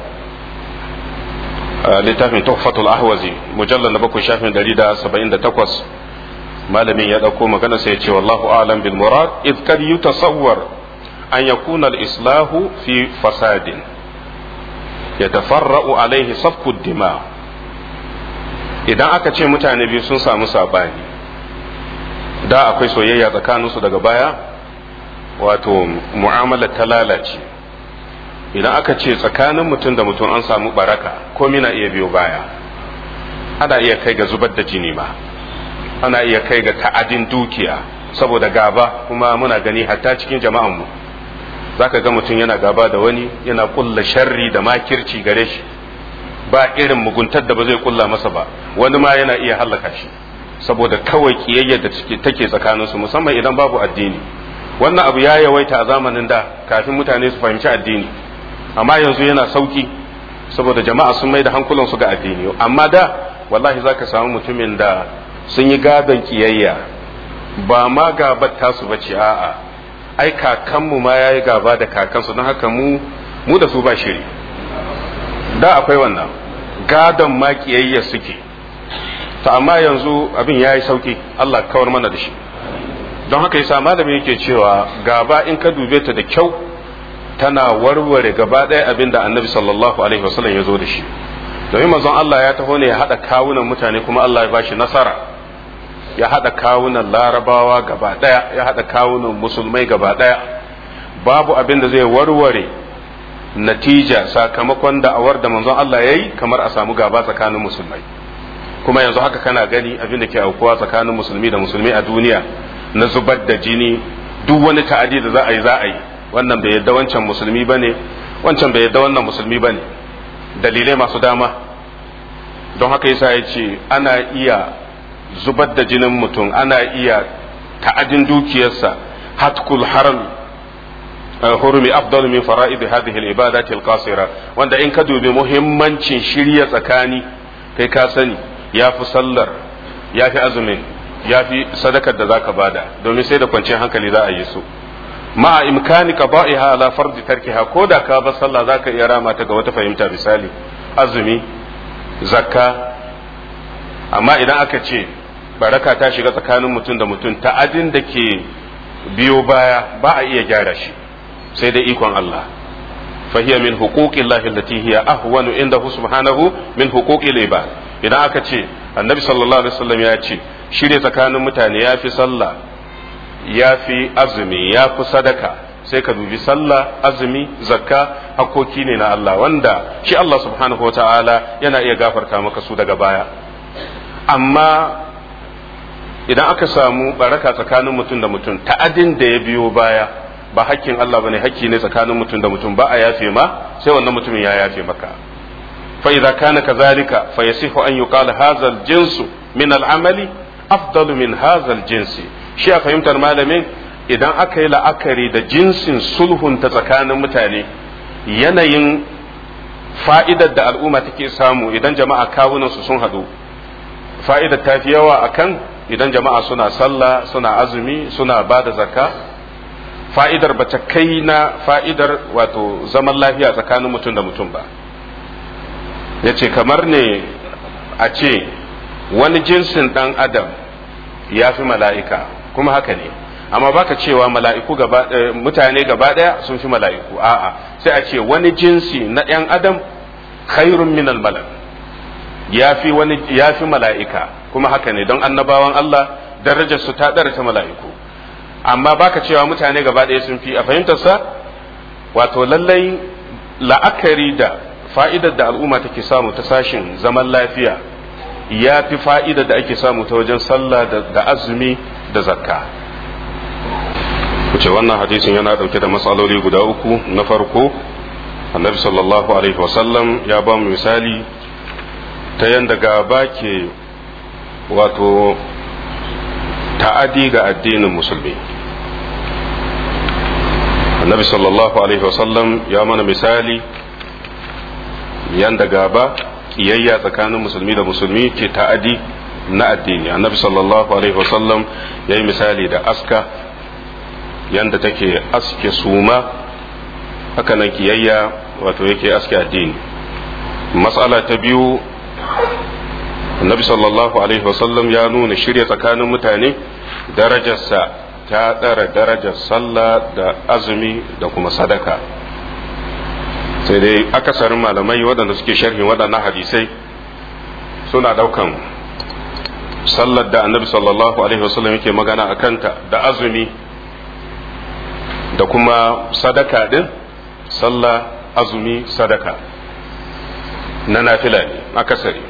littafin tuhfatul ahwazi mujallal na 7 shafin 178 malamin ya dauko magana sai ya ce wallahu a'lam bil murad id kad yutasawwar an yakuna al-islahu fi fasadin yatafarra'u alaihi safku dima. idan aka ce mutane biyu sun samu sabani, da akwai soyayya tsakaninsu, daga baya wato mu'amala ta lalace. idan aka ce tsakanin mutum da mutum an samu baraka, komai na iya biyo baya. ana iya kai ga zubar da jini ma, ana iya kai ga ta'adin dukiya saboda gaba, kuma muna gani hatta cikin jama'anmu zaka ga mutum yana gaba da wani, yana kulla sharri da makirci gare shi, ba irin muguntar da ba zai kulla masa ba. wani ma yana iya hallaka shi saboda kawai kiyayyar da take tsakaninsu, musamman idan babu addini. wannan abu ya yawaita a zamanin da kafin mutane su fahimci addini, amma yanzu yana sauki saboda jama'a sun mai da hankulansu ga addini. amma da wallahi zaka samu mutumin da sun yi gadon kiyayya, ba ma gabar tasu bace, a'a ai kakanmu ma yayi gaba da kakansu, don haka mu da su ba shiri. da akwai wannan gadon ma kiyayya suke, to amma yanzu abin yayi sauki, Allah kawar mana da shi. don haka yasa malami yake cewa gaba in ka dube ta da kyau tana warware gaba ɗaya abin da annabi sallallahu alaihi wasallam ya zo da shi. domin manzon Allah ya taho ne ya haɗa kawunan mutane kuma Allah ya bashi nasara ya haɗa kawunan larabawa gaba ɗaya ya haɗa kawunan musulmai gaba ɗaya babu abin da zai warware natija sakamakon da'awar da manzon Allah ya yi kamar a samu gaba tsakanin musulmai kuma yanzu haka kana gani abin da ke aukuwa tsakanin musulmi da musulmi a duniya na zubar da jini duk wani ta'adi da za a yi wannan bai yadda wancan musulmi bane wancan bai yadda wannan musulmi bane dalilai masu dama don haka yasa ya ce ana iya zubar da jinin mutum ana iya ta'adin dukiyarsa hatkul haram hurumi afdal min fara'id hadhihi al-ibadat al-qasira wanda in ka dubi muhimmancin shirya tsakani kai ka sani yafi sallar yafi azumin yafi sadakar da zaka bada domin sai da kwanciyar hankali za a yi su ma imkani qada'iha ala fardi tarkiha ko da ka ba sallah zaka iya rama ta ga wata fahimta misali azumi zakka amma idan aka ce baraka ta shiga tsakanin mutum da mutum ta'adin da ke biyo baya ba a iya gyara shi sai dai ikon Allah fahiya min huquqillahi allati hiya ahwanu indahu subhanahu min huquqil ibad idan aka ce annabi sallallahu alaihi wasallam ya ce shirye tsakanin mutane yafi sallah yafi azumi yafi sadaka sai ka dubi sallah azumi zakka hakoki ne na Allah wanda shi Allah subhanahu wataala yana iya gafarta maka su daga baya amma idan aka samu baraka tsakanin mutum da mutum ta'adin da ya biyo baya ba hakkin Allah bane hakki ne tsakanin mutum da mutum ba a yafe ma sai wannan mutumin ya yafe maka fa idza kana kadhalika fa yasihu an yuqala hadha al-jinsu min al-amali afdalu min hadha al-jinsi shi a fahimtar malamin idan aka yi la'akari da jinsin sulhun ta tsakanin mutane yanayin fa'idar da al'umma take samu idan jama'a kawunan su sun hadu fa'idar ta fi yawa akan idan jama'a suna sallah suna azumi suna bada zakka fa'idar ba ta kai na fa'idar wato zaman lafiya tsakanin mutum da mutum ba ya ce kamar ne a ce wani jinsin ɗan adam ya fi mala'ika kuma haka ne amma baka cewa mala'iku mutane gaba ɗaya sun fi mala'iku a'a sai a ce wani jinsi na ‘yan adam khairun minal malak ya fi mala'ika kuma haka ne don annabawan Allah darajar su ta ɗara ta mala'iku amma baka cewa mutane gaba ɗaya sun fi a fahimtarsa wato lallai la'akari da fa'idar da al'umma take samu ta sashin zaman lafiya ya fi fa'idar da ake samu ta wajen sallah da azumi da zakka kuce wannan hadisin yana ɗauke da matsaloli guda uku na farko annabi sallallahu alaihi wasallam ya ba mu misali ta yanda gaba ke wato ta'adi ga addinin musulmi annabi sallallahu alaihi wasallam ya mana misali yanda gaba kiyayya tsakanin musulmi da musulmi ke ta'adi na addini annabi sallallahu alaihi wasallam ya yi misali da aska yanda take aske suma haka nan kiyayya wato yake aske addini mas'ala ta biyu annabi sallallahu alaihi wasallam ya nuna shirya tsakanin mutane darajarsa ta ɗara darajar sallah da azumi da kuma sadaka sai dai akasarin malamai waɗanda suke sharhin waɗannan hadisai suna ɗaukan sallar da annabi sallallahu alaihi wasallam yake magana a kanta da azumi da kuma sadaka ɗin sallah azumi sadaka na nafila ne akasari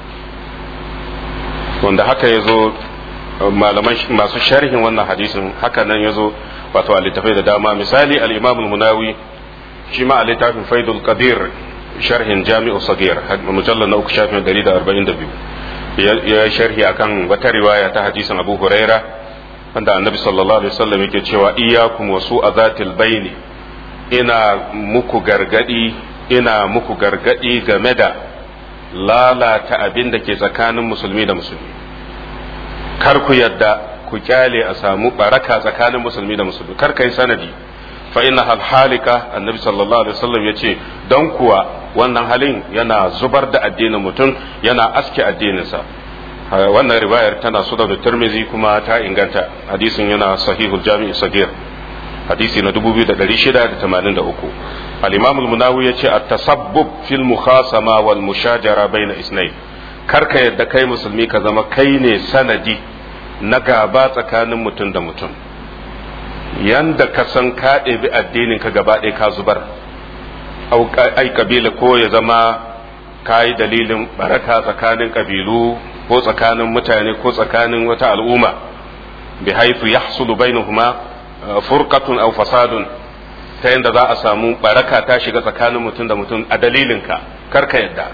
wanda haka ya zo malaman masu sharhin wannan hadisin haka nan ya zo wato a littafai da dama misali al-imam al-munawi shi ma a littafin faidul qadir sharhin jami'u sagir mujallal na 3 shafin 142 ya sharhi akan wata riwaya ta hadisin abu huraira wanda annabi sallallahu alaihi wasallam yake cewa iyyakum wa su'azatil baini ina muku gargadi game da lalata abin da ke tsakanin musulmi da musulmi kar ku yadda ku kyale a samu baraka tsakanin musulmi da musulmi kar kai sanadi fa inna hal halika annabi sallallahu alaihi wasallam yace don kuwa wannan halin yana zubar da addinin mutum yana aske addininsa wannan riwayar tana sunan da Tirmidhi kuma ta inganta hadisin yana sahihul jami'i sagir hadisi na 2683. al-imam al-munawi yace at-tasabbub fil mukhasama wal mushajara baina isnayn, karka yadda kai musulmi ka zama kai ne sanadi na gaba tsakanin mutum da mutum, yanda ka san ka ɗebi addinin ka gaba ɗaya ka zubar, ai kabila ko ya zama ka yi dalilin baraka tsakanin kabilu ko tsakanin mutane ko tsakanin wata al'umma, bi haythu yahsulu bainahuma furqatun aw fasadun, ta yanda za a samu baraka ta shiga tsakanin mutum da mutum a dalilinka, karka yadda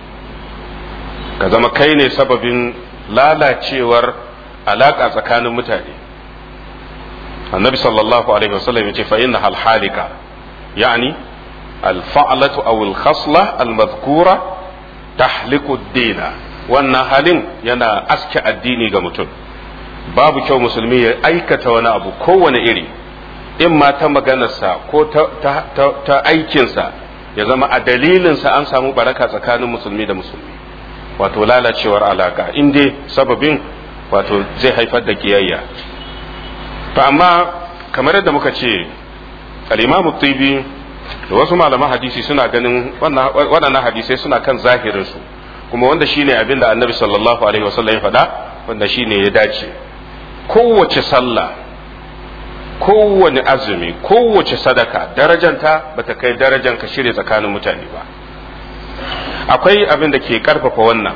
ka zama kai ne sababin lalacewar alaka tsakanin mutane. annabi sallallahu alaihi wasallam yace fa inna hal halika, yani al fa'latu aw al khasla al madhkura tahliku ad-dina, wannan halin yana aske addini ga mutum. babu kyau musulmi ya aikata wani abu kowane iri, in ma ta maganarsa ko ta aikinsa ya zama a dalilinsa an samu baraka tsakanin musulmi da musulmi, wato lalacewar alaka, in dai sababin wato zai haifar da kiyayya. to amma kamar yadda muka ce al-Imam Tibi da wasu malaman hadisi suna ganin waɗannan hadisai suna kan zahirinsu, kuma wanda shine abin da Annabi sallallahu alaihi wasallam ya faɗa, wanda shine ya dace. kowace sallah, kowane azumi, kowace sadaka darajanta bata kai darajan ka shirya tsakanin mutane ba. akwai abin da ke karfafa wannan.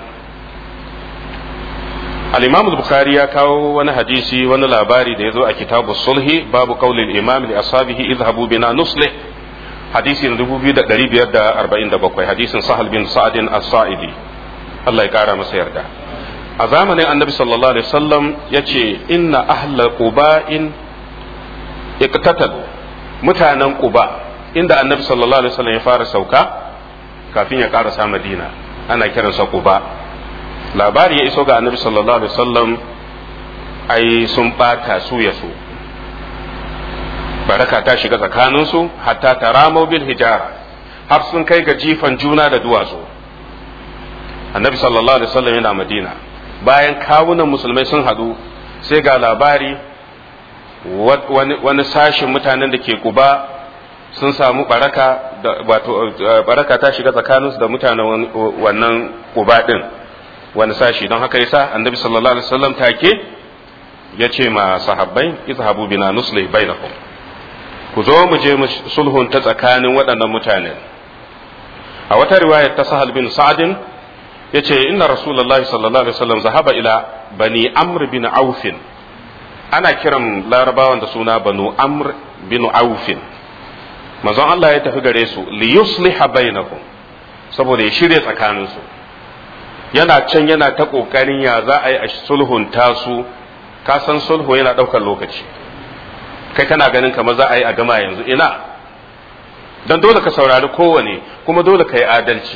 al-Imam al-Bukhari ya kawo wani hadisi, wani labari da ya zo a kitabu sulhi, babu qaulil imam li ashabihi idhabu bina nuslih, hadisi na 2547, hadisin Sahal bin Sa'd as-Sa'idi, Allah ya kara masa yarda. a zamanin annabi sallallahu alaihi wasallam yace inna ahla quba'in iqtatalu, mutanen quba inda annabi sallallahu alaihi wasallam ya fara sauka kafin ya karasa madina ana kiransa quba. labari ya iso ga annabi sallallahu alaihi wasallam, ai sun bata su ya su, baraka ta shiga tsakaninsu hatta taramau bil hijara, har sun kai ga jifan juna da duwatsu. annabi sallallahu alaihi wasallam yana madina, bayan kawunan musulmai sun hadu, sai ga labari wani sashin mutanen da ke kuba sun samu baraka, wato baraka ta shiga tsakaninsu da mutanen wannan kuba din, wani sashi. don haka yasa annabi sallallahu alaihi wasallam take ya ce ma sahabbai, izhabu bina nuslih bainakum, ku zo mu je mu sulhun ta tsakanin waɗannan mutanen. a wata riwaya ta Sahal bin Sa'd yace inna rasulullahi sallallahu alaihi wasallam zahaba ila bani amr bin auf, ana kiran larabawan da suna banu amr bin auf. manzon Allah ya tafi gare su li yusliha bainahum, saboda ya shirye tsakaninsu. yana can yana ta kokarin ya za a yi sulhun tasu, ka san sulhu yana daukar lokaci, kai kana ganin kamar za a yi a gama yanzu, ina, dan dole ka saurari kowane, kuma dole ka yi adalci.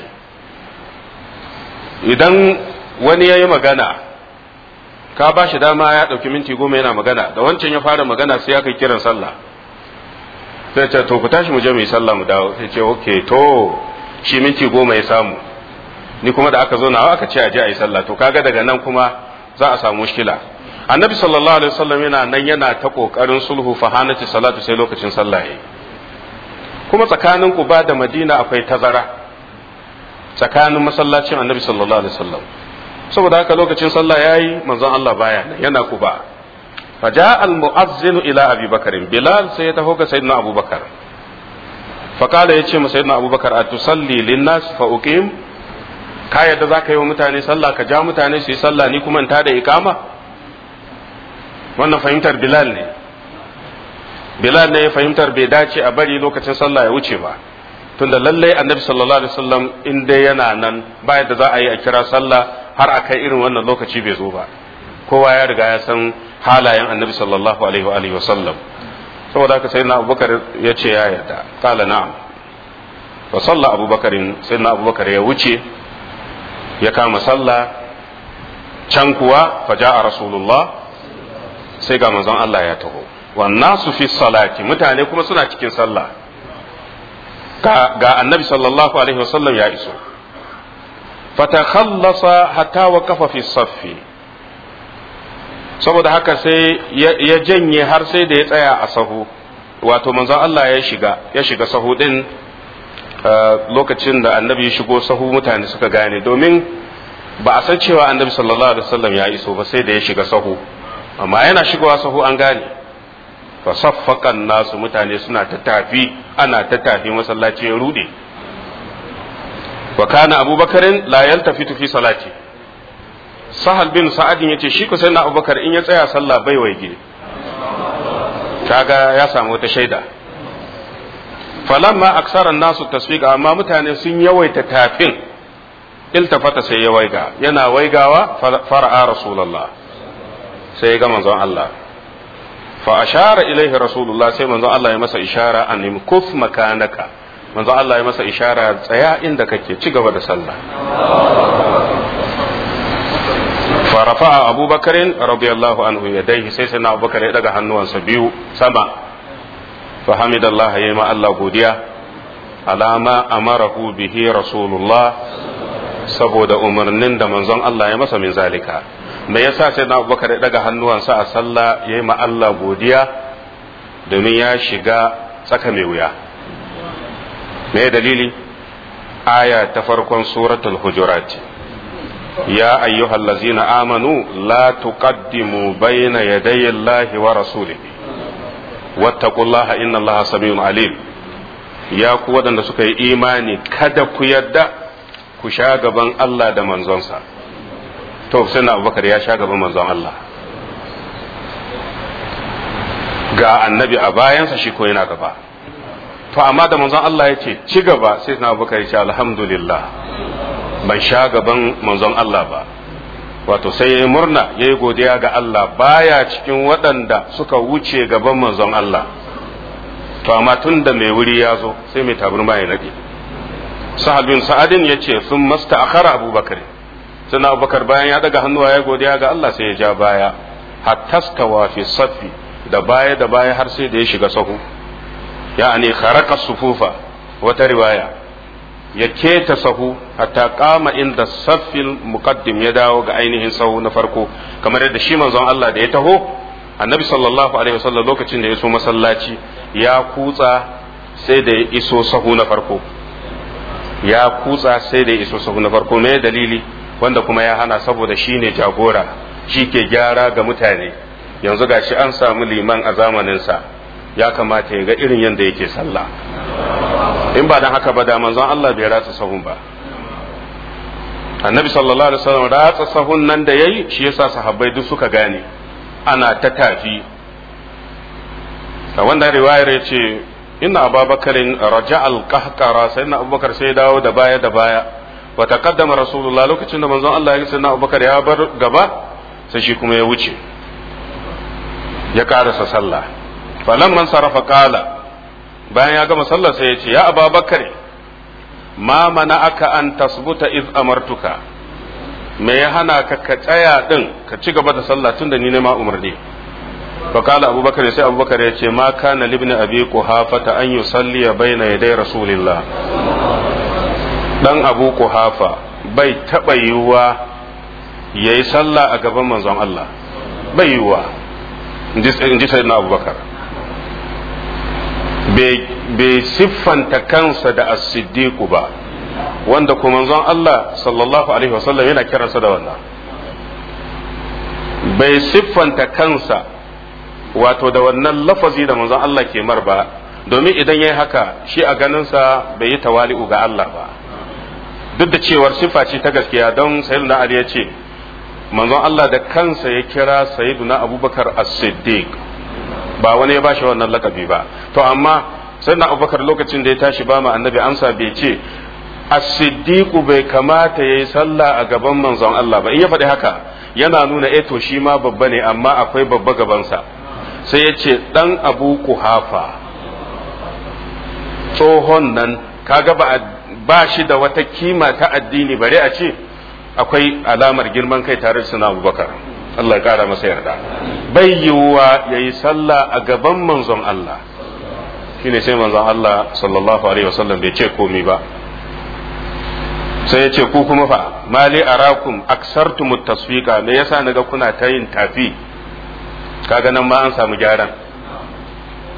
idan wani ya yi magana ka ba shi dama ya ɗauki minti 10 yana magana, da wancan ya fara magana sai ya kai kiran sallah, sai ce to ku tashi mu je mu yi sallah mu dawo, sai ce okay, to shi minti 10 ya samu, ni kuma da aka zo nawa aka ce a je a yi sallah, to kaga daga nan kuma za a samu mushkila. annabi sallallahu alaihi wasallam yana nan yana ta kokarin sulhu, fahanati salatu, sai lokacin sallah yayi. kuma tsakanin Quba da Madina akwai tazara tsakanin masallacin annabi sallallahu alaihi wasallam, saboda haka lokacin sallah yayi manzon Allah baya yana Quba. faja al mu'azzin ila Abi Bakar, Bilal sai ya taho ga sayyidina Abu Bakar, fa kala yace ma sayyidina Abu Bakar, atusalli linnas fa uqim, ka yadda zaka yi wa mutane sallah, ka ja mutane su yi sallah, ni kuma in tada iqama. wannan fahimtar Bilal ne. Bilal ne ya fahimtar bai dace a bari lokacin sallah ya wuce ba, tunda lallai annabi sallallahu alaihi wasallam in dai yana nan ba yadda za a yi a kira sallah har a kai irin wannan lokaci bai zo ba. kowa ya riga ya san halayen annabi sallallahu alaihi wasallam. saboda haka sayyidina Abubakar ya ce ya yarda, qala na'am, fa salla Abubakarin, sayyidina Abubakar ya wuce ya kama sallah. can kuwa faja'a rasulullah, sai ga manzon Allah ya taho, wannan su fi salati, mutane kuma suna cikin sallah, ga annabi sallallahu alaihi wasallam ya iso. fatakhallasa hatta waqafa fi saffi, saboda haka sai ya janye har sai da ya tsaya a sahu, wato manzon Allah ya shiga sahu din lokacin da annabi ya shigo sahu mutane suka gane, domin ba a san cewa annabi sallallahu alaihi wasallam ya iso ba sai da ya shiga sahu, amma yana shigowa sahu an gane. fa saffakan nasu, mutane suna ta tafi, ana ta tafi, masallaci ya rude. wa kana abubakarin la yaltafitu fi salati, sahal bin sa'adin yace shi ko sai na abubakar in ya tsaya sallah bai waige, kaga ya samu wata shaida. falamma aksara nasu tasfiqa, amma mutane sun yawaita tafin, iltafata sai ya waiga, yana waigawa fara'a rasulullah, sai ya ga manzon Allah, fa ashara ilaihi rasulullah, sai manzon Allah ya masa ishara an kuf makanaka, manzon Allah ya masa ishara tsaya inda kake, ci gaba da sallah. farafa abubakarin radiyallahu anhu yadayhi, sai sai na abubakar ya daga hannuwansa biyu sama, fahamidallah, ya yi ma Allah godiya, alama amarahu bihi rasulullah, saboda umarnin da manzon Allah ya masa min zalika. me yasa sai na abubakar ya daga hannuwansa a sallah ya yi ma Allah godiya? domin ya shiga tsaka mai wuya. me dalili? aya ta farkon suratul hujurat, ya ayyuhallazina amanu la tuqaddimu bayna yadayi Allahi wa rasulihi wattaqullaha innallaha samiun alim. ya ku waɗanda suka yi imani, kada ku yadda ku sha gaban Allah da manzonsa. to sai na abubakar ya sha gaban manzon Allah, ga annabi a bayansa, shi ko yana gaba. to amma da manzon Allah ya ce ci gaba, sai na abubakar ya ce alhamdulillah, ban sha gaban manzon Allah ba. wato sai ya yi murna, ya yi godiya ga Allah, baya cikin waɗanda suka wuce gaban manzon Allah. to amma tun da mai wuri ya zo, sai mai tabarma ya nade. sahal bin sa'adin ya ce sun masta akhara abubakar, sai na abubakar bayan ya daga hannuwa ya godiya ga Allah, sai ya ja baya, hatta stawa fi safi, da baya har sai da ya shiga sahu, ya'ani kharaqa sufufa, wata riwaya ya keta sahu hatta kama inda saffil muqaddim, ya dawo ga ainihin sahu na farko, kamar yadda shi manzon Allah da ya taho, annabi sallallahu alaihi wasallam lokacin da ya iso masallaci ya kutsa sai da ya iso sahu na farko, ya kutsa sai da ya iso sahu na farko. me dalili? wanda kuma ya hana, saboda shi ne jagora, shi ke gyara ga mutane. yanzu gashi an samu liman a zamaninsa, ya kamata ya ga irin yadda yake sallah. in ba dan haka ba da manzon Allah bai ratsa sahun ba. annabi sallallahu alaihi wasallam ratsa sahun nan da yayi, shi yasa sahabbai duk suka gane ana ta tafi. a wannan riwayar yace inna ababakarin raja'al qahqara, sai na abubakar sai dawo da baya wa taqaddama rasulullah, lokacin da manzon Allah ya ga sayyidina abubakar ya bar gaba, sai shi kuma ya wuce ya karasa sallah. falamman sarafa qala, bayan ya gama sallar sai ya ce ya ababakar ma mana aka an tasbuta iz amartuka, me ya hana ka tsaya din ka ci gaba da sallah tun da ni ne ma umarni. fa kala abubakar, sai abubakar ya ce ma kana libni abi quhafa ta an yusalli baina yaday rasulillah, dan abu quhafa bai taba yiwuwa yayi sallah a gaban manzon Allah, bai yiwuwa, in ji sayyidina abubakar. bai siffanta kansa da as-siddiqu ba, wanda kuma manzon Allah sallallahu alaihi wasallam yana kiransa da wannan. bai siffanta kansa wato da wannan lafazi da manzon Allah ke mar ba, domin idan yayi haka shi a ganinsa bai yi tawali'u ga Allah ba, duk da cewar siffa ce ta gaskiya. don sayyidina Ali ya ce manzon Allah da kansa ya kira sayyidina Abubakar as-siddiq, ba wani ya bashi wannan lakabi ba. to amma sai na abubakar lokacin da ya tashi ba ma annabi amsa, bai ce as-siddiqu bai kamata yayi sallah a gaban manzon Allah ba. in ya faɗi haka yana nuna to shi ma babba ne, amma akwai babba gabansa. sai ya ce dan abu kuhafa, tsohon nan, kaga ba shi da wata kima ta addini, bare a ce akwai alamar girman kai tare da sunan abubakar, Allah ya kara masa yarda. bai yiwuwa ya yi sallah a gaban manzon Allah. shine sai manzon Allah sallallahu alaihi wasallam bai ce komai ba, sai ya ce ku kuma fa mali arakum aksartumut tasfiqa, me yasa naga kuna ta yin tafi? kaga nan ma an samu gyaran.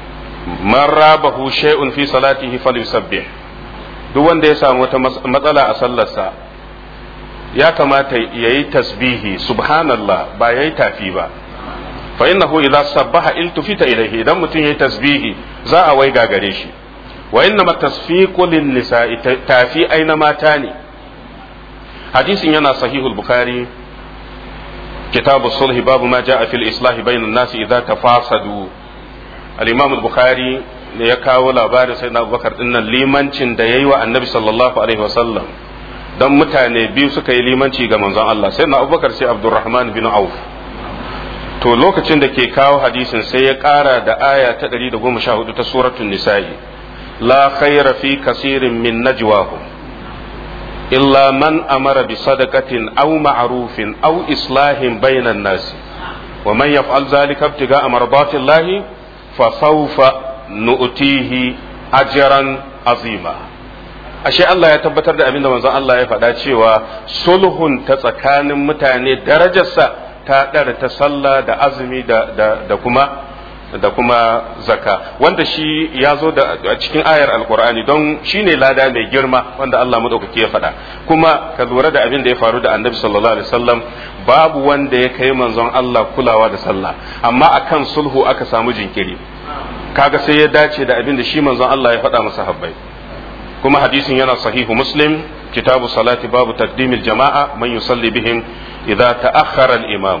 man rabahu shay'un fi salatihi falyusabbih. Duk wanda ya samu wata matsala a sallarsa ya kamata yayi tasbihi subhanallah ba yayi tafi ba. Fa innahu idza sabbaha iltufita ilayhi, idan mutum yayi tasbihi za a waiga gare shi. Wa innama tasfiqu lin nisa'i, tafi aina mata ne. hadisin yana sahihul bukhari kitabu sulhi babu ma ja'a fil islahi bainan nasi idza tafasadu. al-imam al-bukhari ne ya kawo labarin sayyidina abubakar dinnan limancin da yayi wa annabi sallallahu alaihi wasallam, dan mutane biyu suka yi limanci ga manzon Allah, sayyidina abubakar sai abdurrahman bin auf. to lokacin da ke kawo hadisin sai ya kara da aya ta 114 ta suratul nisa'i, la khayra fi kasirin min najwahum illa man amara bi sadaqatin aw ma'rufin aw islahin bainan nas wa man yaf'al dhalika ibtiga'a mardatillahi fa sawfa nu'tihi ajran azima. ashe Allah ya tabbatar da abinda manzon Allah ya faɗa cewa sulhun ta tsakanin mutane darajarsa ta ɗara ta sallah da azumi da kuma zaka, wanda shi ya zo a cikin ayar alkur'ani don shi ne lada mai girma wanda Allah madaukaki ya faɗa. Kuma ka lura da abin da ya faru da annabi sallallahu alaihi wasallam, babu wanda ya kai manzon Allah kulawa da sallah, amma akan sulhu aka samu jinkiri. Kaga sai ya dace da abin da shi manzon Allah ya faɗa masa habbai. kuma hadisin yana sahihu muslim kitabu salati babu taqdimil jama'a man yusalli bihim idza ta'akhkhara al-imam.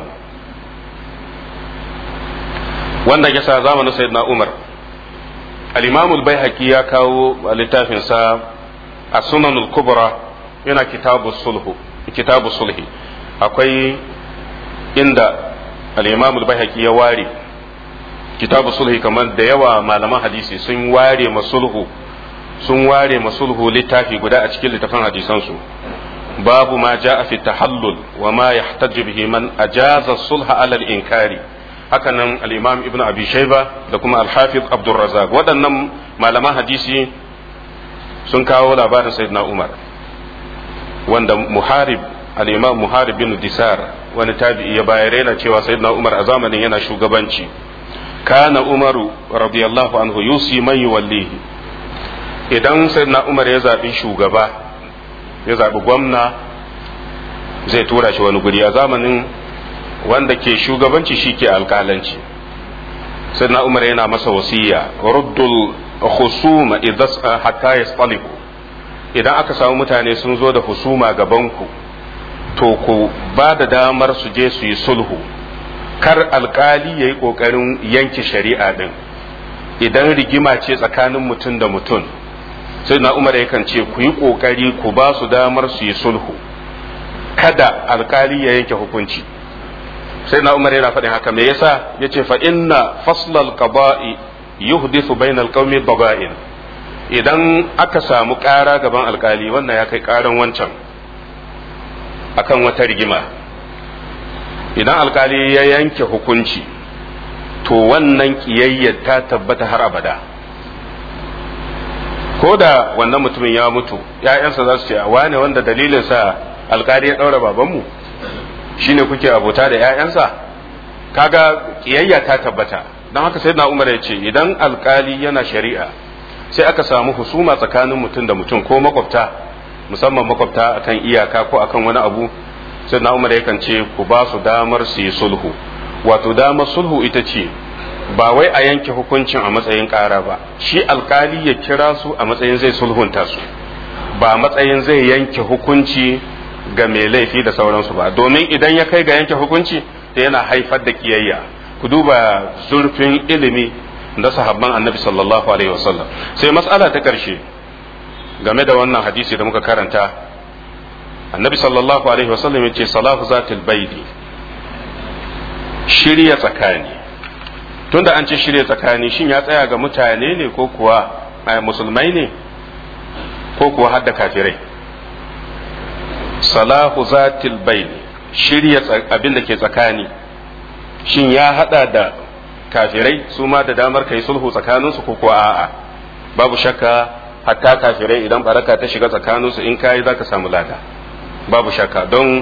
wanda ya sa zamanin sayyidina Umar, al-imam al-Baihaqi ya kawo littafin sa as-sunan al-kubra, yana kitabu sulhi akwai inda al-imam al-Baihaqi ya ware kitabu sulhi, kamar da yawa malaman hadisi sun ware masulhu littafi guda a cikin littafin hadisansu. babu ma ja'a fi tahallul wa ma yahtaju bihi man ajaza sulha ala al-inkari. hakanan al-imam ibnu abi shayba da kuma al-hafiz abdur razzaq, waɗannan malaman hadisi sun kawo labarin sayyidina Umar, wanda al-imam muharib bin disar wani tabi'i ya bayar yana cewa sayyidina Umar a zamanin yana shugabanci, kana umaru radiyallahu anhu yusi man yuwallihi. idan sayyidina Umar ya zabi shugaba, ya zabi gwamna, zai tura shi wani guri. a zamanin wanda ke shugabanci shi ke alƙalanci, sayyidina Umar yana masa wasiya, ruddul husuma hatta yastalihu. idan aka samu mutane sun zo da husuma gabanku, to ku ba da damar su je su yi sulhu, kar alkali ya yi ƙoƙarin yanke shari'a ɗin. idan rigima ce tsakanin mutum da mutum, sai na Umar yakan ce ku yi ƙoƙari ku ba su damar su yi sulhu, kada alkali ya yanke hukunci. sai na Umar yana faɗin haka, me yasa? yace fa inna faslal qada'i yuhdithu bainal qaumi baga'in. idan aka samu ƙara gaban alkali, wannan ya kai ƙaran wancan akan wata rigima, idan alkali ya yanke hukunci, to wannan kiyayyar ta tabbata har abada. ko da wannan mutumin ya mutu, ‘ya'yansa za su ce, wane wanda dalilinsa alkali ya ɗaura babanmu shine kuke abota da ‘ya'yansa? kaga kiyayya ta tabbata. don haka sai na Umar ya ce, idan alkali yana shari'a sai aka samu husuma tsakanin mutum da mutum ko makwabta, musamman makwabta akan iyaka ko akan wani abu, sai na Umar yakan ce ku ba su damar su yi sulhu. wato damar sulhu ita ce ba wai a yanke hukuncin a matsayin ƙara ba, shi alkali ya kira su a matsayin zai sulhunta su, ba matsayin zai yanke hukunci ga mai laifi da sauransu ba, domin idan ya kai ga yanke hukunci da yana haifar da kiyayya. ku duba zurfin ilimi da sahabban annabi sallallahu alaihi wasallam. sai mas'ala ta ƙarshe game da wannan hadisi da muka karanta, annabi sallallahu alaihi wasallam ya ce salahu zatil baidi, shirya tsakani. tunda an ce shirya tsakani, shin ya tsaya ga mutane ne ko kuwa musulmai ne ko kuwa hadda kafirai? salahu zatil baidi, shirya abin da ke tsakani, shin ya hada da kafirai su ma da damar kai sulhu tsakaninsu ko kuwa a'a? babu shakka hatta kafirai idan baraka ta shiga tsakaninsu, in kai zaka samu lada, babu shakka. don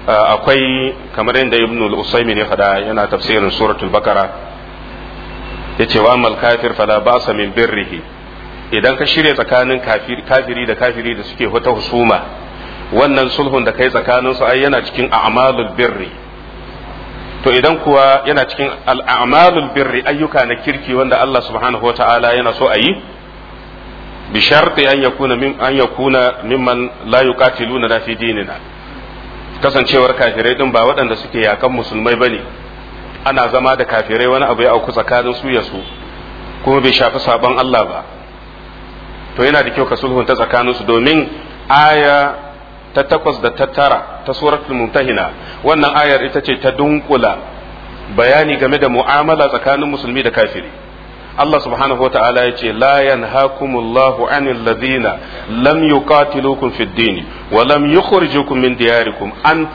akwai kamar yadda ibn al-usaymin ya faɗa, yana tafsirin suratul bakara, yace wa amal kafir fala ba'sa min birrihi, idan ka shirya tsakanin kafiri da kafiri da suke wata husuma, wannan sulhun da kai tsakanin su ai yana cikin a'malul birri. To idan kuwa yana cikin al'amalul birri, ayyuka na kirki wanda Allah subhanahu wata'ala yana so a yi, bi sharti an yakuna mimman la yuqatiluna fi dinina, kasancewar kafirai din ba waɗanda suke yakan musulmai bane, ana zama da kafirai wani abu ya auku tsakanin su ya su kuma bai shafi sabon Allah ba, to yana da kyau ka sulhunta tsakanin su, domin aya ta 8 da ta 9 ta suratul mumtahina, wannan ayar ita ce ta dunkula bayani game da mu'amala tsakanin musulmi da kafiri. Allah subhanahu wa ta'ala ya ce la yanhakumullahu anil ladina lam yuqatilukum fid din wa lam yukhrijukum min diyarikum an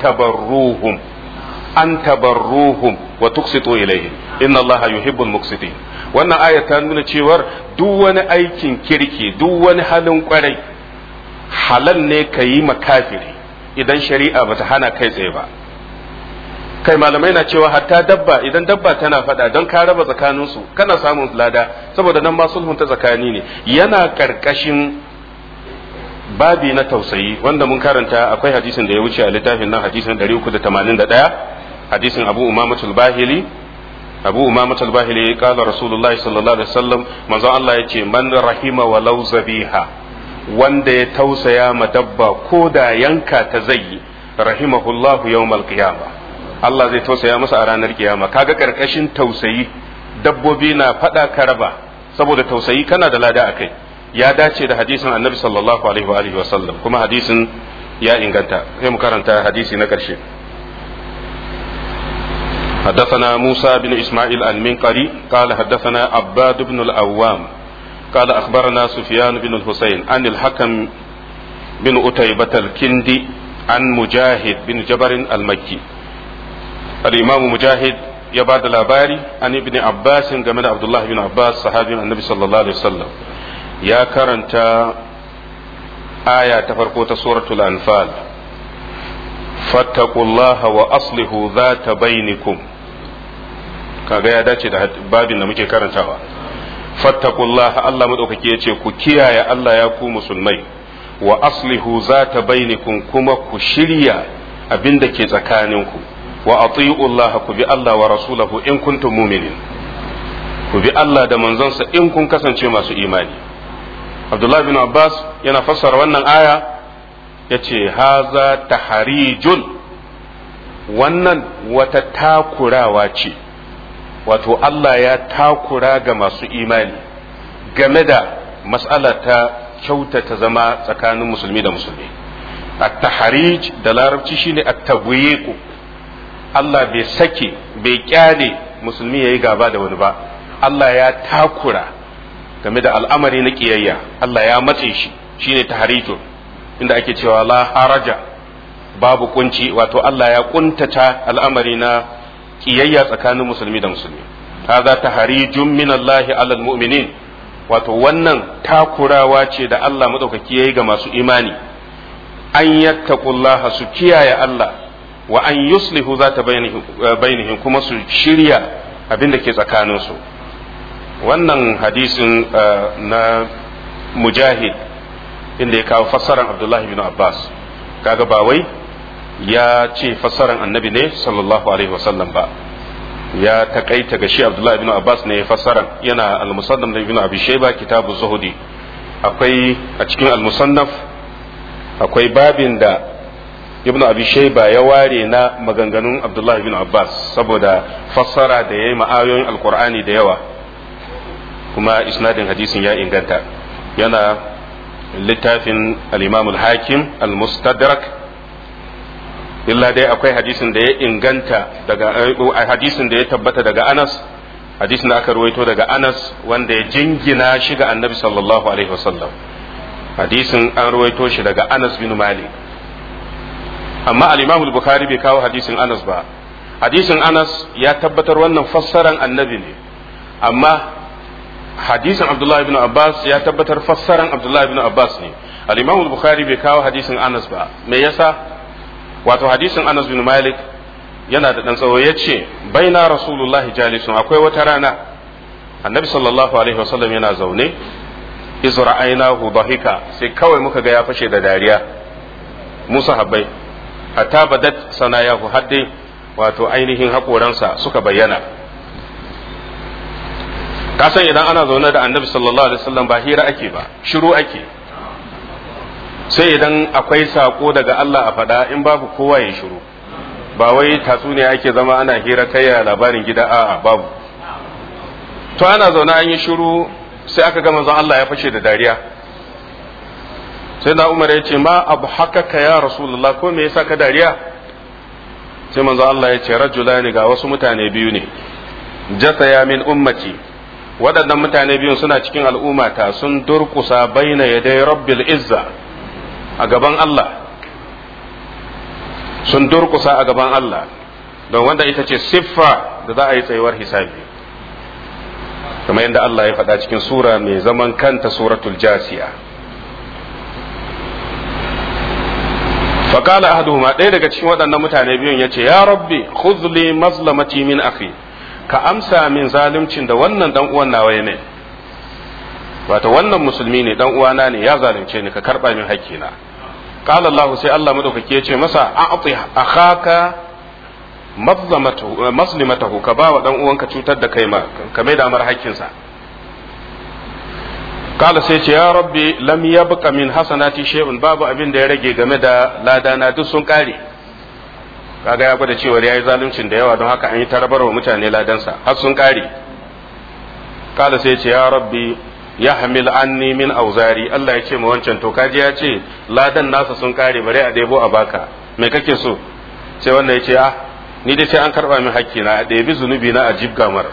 tabarruhum wa tuqsitu ilayhim inna Allaha yuhibbul muqsitin. wannan aya ta nuna cewar duk wani aikin kirki, duk wani halin kwarai halal ne ka yi makafiri idan shari'a bata hana kai tsaye ba. Kai malamai na cewa hatta dabba, idan dabba tana fada don ka raba tsakaninsu kana samun lada, saboda nan ma sulhun ta tsakani ne. Yana karkashin babi na tausayi wanda mun karanta, akwai hadisin da ya wuce a littafin nan, hadisin 381, hadisin Abu Umamatul Bahili. Abu Umamatul Bahili kala Rasulullahi sallallahu alaihi wasallam, manzo Allah yace man rahima walau zabiha, wanda ya tausaya ma dabba ko da yanka ta zai, rahimahullahu yawmal qiyamah, Allah zai tausaya masa a ranar kiyama. Kaga karkashin tausayi, dabbobi na fada karaba, saboda tausayi kana da lada akai. Ya dace da hadisin Annabi sallallahu alaihi wa alihi wa sallam, kuma hadisin ya inganta. Sai mu karanta hadisi na karshe. حدثنا موسى بن إسماعيل المنقري قال حدثنا عباد بن الأوام قال أخبرنا سفيان بن الحسين عن الحكم بن أتيبة الكندي عن مجاهد بن جبر المكي. الإمام مجاهد يبعد الأباري عن ابن عباس كما عبد الله بن عباس صحابي النبي صلى الله عليه وسلم يا كرنت آية تفرقوت سورة الأنفال فاتقوا الله وأصلحوا ذات بينكم. kaga ya dace da babin da muke karantawa. fattaqullaha, Allah madaukaki yace ku kiyaye Allah ya ku musulmai, wa aslihu zata bainakum, kuma ku shirya abin da ke tsakaninku, wa atiullaha, ku bi Allah wa rasulahu in kuntum mu'minin, ku bi Allah da manzonsa in kun kasance masu imani. Abdullah bin Abbas yana fassara wannan aya yace haza taharijun, wannan wata takurawa ce, wato Allah ya takura ga masu imani game da mas'ala ta kyautata zama tsakanin musulmi da musulmi. At-taharij da larabci shine at-tabyiq. Allah bai sake, bai kyale musulmi yayi gaba da wani ba. Allah ya takura game da al'amari na kiyayya, Allah ya matse shi, shine taharijun, inda ake cewa la haraja, babu kunci, wato Allah ya kuntata al'amari na kiyayya tsakanin musulmi da musulmi. hadha taharijun min Allah alal mu'minin, wato wannan takurawa ce da Allah madaukaki yayi ga masu imani, an yattaqullaha, su kiyaye Allah, wa an yuslihu zata bainihim, kuma su shirya abin da ke tsakanin su. wannan hadisin na Mujahid inda ya kawo fassaran Abdullahi bin Abbas, kaga ba wai ya ce fassaran annabi ne sallallahu alaihi wasallam ba, ya takaita ga shi Abdullahi bin Abbas ne ya fassara. Yana al-musannaf da Ibn Abi Shayba kitabu zuhudi, akwai a cikin al-musannaf akwai babin da Ibn Abi Shayba ya ware na maganganun Abdullahi bin Abbas, saboda fassara da yayi ma'ayoyin alqur'ani da yawa, kuma isnadin hadisin ya inganta. Yana littafin al-Imam al-Hakim al-Mustadrak, illa dai akwai hadisin da ya inganta daga hadisin da ya tabbata daga Anas, hadisin da aka ruwaito daga Anas wanda ya jingina shi ga Annabi sallallahu alaihi wasallam. Hadisin an ruwaito shi daga Anas bin Malik, amma al-Imam al-Bukhari bai kawo hadisin Anas ba. Hadisin Anas ya tabbatar wannan fassaran Annabi ne, amma hadisin Abdullah ibn Abbas ya tabbatar fassaran Abdullah ibn Abbas ne. Al-Imam al-Bukhari bai kawo hadisin Anas ba. Me yasa? Wato hadisin Anas bin Malik yana da dan tsawo, yace baina Rasulullahi jalisun, akwai wata rana annabi sallallahu alaihi wasallam yana zaune izra'ainahu dhahika sai kawai muka ga ya fashe da dariya musa habbai hatta badat sanayahu hadde wato ainihin haƙoransa suka bayyana. kasan idan ana zaune da annabi sallallahu alaihi wasallam ba hira ake ba, shiru ake, sai idan akwai sako daga Allah a fada, in babu kowa ya shiru. Ba wai tatsuniya ake zama ana hira kai ya labarin gida, a'a babu. To ana zaune an yi shiru sai aka ga manzon Allah ya fashe da dariya. Sai na Umar ya ce ma abu hakaka ya Rasulullah, ko me yasa ka dariya? Sai manzon Allah ya ce rajulani, ga wasu mutane biyu ne, jasaya min ummati, waɗannan mutane biyun suna cikin al'ummata, sun durkusa baina yadai rabbil izza, a gaban Allah, sun durkusa a gaban Allah, don wanda ita ce siffa da za a yi tsayuwar hisabi, kamar yadda Allah ya faɗa cikin sura mai zaman kanta, suratul jasiya. faƙala ahaduhuma, ɗaya daga cikin waɗannan mutane biyun ya ce ya rabbi khudli mazlamati min akhi, ka amsa min zaluncin da wannan dan uwan nawa ne, wato wannan musulmi ne, dan uwana ne, ya zalunce ni, ka karba min hakkina. qala Allah, sai Allah madaukake ya ce masa a'ti akhaka mazlimatahu, ka ba wa dan uwanka cutar da kai ma, ka mai da mar hakkinsa. qala sai ce ya rabbi lam yabqa min hasanati shay'un, babu abin da ya rage game da ladana, duk sun kare. kaga ya gwada cewa yayi zaluncin da yawa, don haka an yi tarabar wa mutane ladansa har sun kare. qala sai ce ya rabbi yahmil anni min auzari, Allah ya ce ma wancan, to kaji ya ce ladan nasa sun kare, bare a debo a baka, me kake so? sai wannan ya ce ni dai sai an karba min hakki na, a ɗebi zunubi na a jibga mar.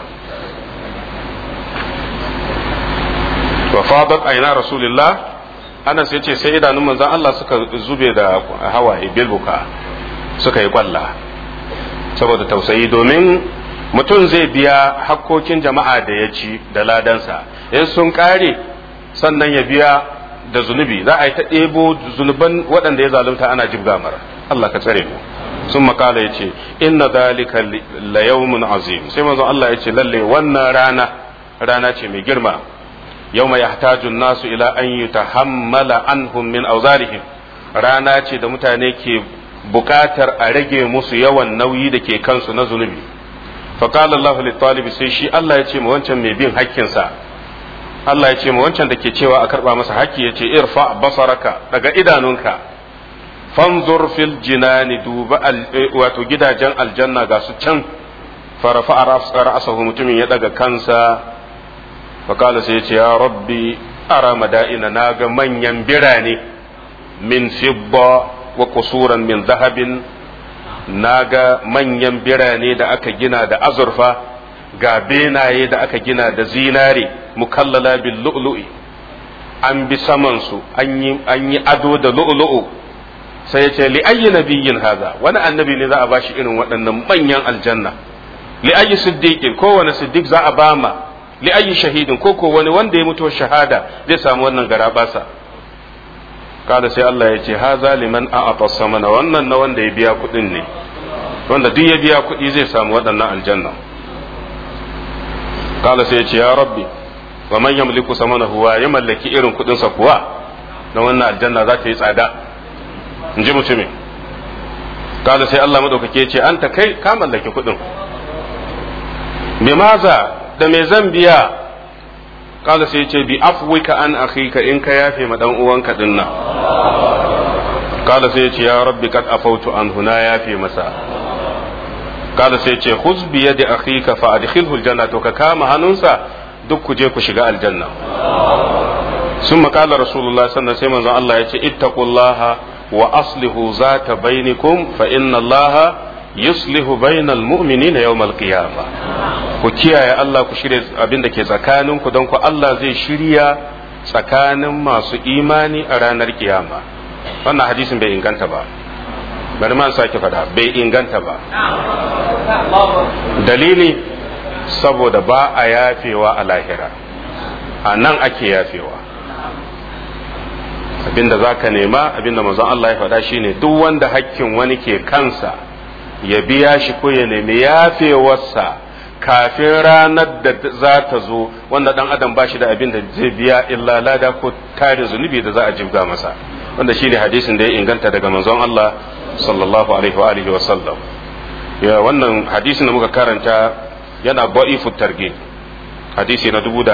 wa fadat ayna rasulillah, Anas ya ce sai idanun manzon Allah suka zube da hawaye bilbuka, suka yi kwalla saboda tausayi, domin mutum zai biya hakkokin jama'a da ya ci da ladansa, in sun kare sannan ya biya da zunubi, za a yi ta ɗebo zunuban waɗanda ya zalunta ana jibga mara. Allah ka tsare mu. sun makala ya ce inna zalika la yawmun azim, sai manzon Allah ya ce lalle wannan rana ce mai girma, yawma yahtaju an-nasu ila an yutahammala anhum min awzarihim, rana ce da mutane ke bukatar a rage musu yawan nauyi da ke kansu na zunubi. faqala Allah lit-talib, sai shi Allah ya ce ma wancan mai bin hakkinsa, Allah ya ce ma wancan da ke cewa a karba masa hakki, ya ce irfa basaraka, daga idanunka, fanzur fil jinani, duba wato gidajen aljanna ga su can. farafa ra'sahu, mutumin ya daga kansa, faqala sai ya ce ya rabbi ara madaina, naga manyan birane, min fidda wa qusuran min zahabin, naga manyan birane da aka gina da azurfa, ga benaye da aka gina da zinare, mukallala bil lu'lu'i, an bi saman su an yi ado da lu'lu'u. sai ya ce li ayyi nabiyyin haza, wani annabi ne za a bashi irin waɗannan manyan aljanna? li ayyi siddiqin, kowane siddiq za a bama? li ayyi shahidin, ko wani wanda ya mutu shahada zai samu wannan garabasa? kada sai Allah ya ce haza liman a'ata samana, wannan na wanda ya biya kuɗin ne, wanda duk ya biya kuɗi zai samu waɗannan aljanna. kada sai ya ce ya rabbi wa man yamliku samanahu, wa ya mallaki irin kuɗinsa kuwa, na wannan aljanna za ta yi tsada, in ji mutumin. kada sai Allah madaukake ce anta, kai ka mallaki kuɗin, bimaza, da me zan biya? kada sai ce bi afwika an akhika, in ka yafe ma dan uwanka dinnan. kada sai ce ya rabbi kad afautu anhu, na yafe masa. kada sai ce khuz bi yadi akhika fa adkhilhu aljanna, to ka kama hannunsa duk ku je ku shiga aljanna. ثم قال رسول الله صلى الله عليه وسلم, Allah ya ce ittaqullaha wa aslihu zata bainakum fa inna Allah yuslihu bainal mu'minina yawmal qiyamah. ku kiyaye Allah, ku shirya abin da ke tsakaninku, don ku Allah zai shirya tsakanin masu imani a ranar kiyama. wannan hadisin bai inganta ba, bari ma sake fada, bai inganta ba. dalili saboda ba a yafewa a lahira, a nan ake yafewa. abinda za ka nema, abinda manzon Allah ya faɗa shine duk wanda hakkin wani ke kansa ya biya shi ko ya nemi yafewarsa kafin ranar da za ta zo wanda dan adam ba shi da abin da zai biya illa lada ko tarin zunubi da za a jibga masa, wanda shine hadisin da ya inganta daga manzon Allah sallallahu alaihi wa alihi wa sallam. Ya wannan hadisin da muka karanta yana da'ifu targhib, hadisi na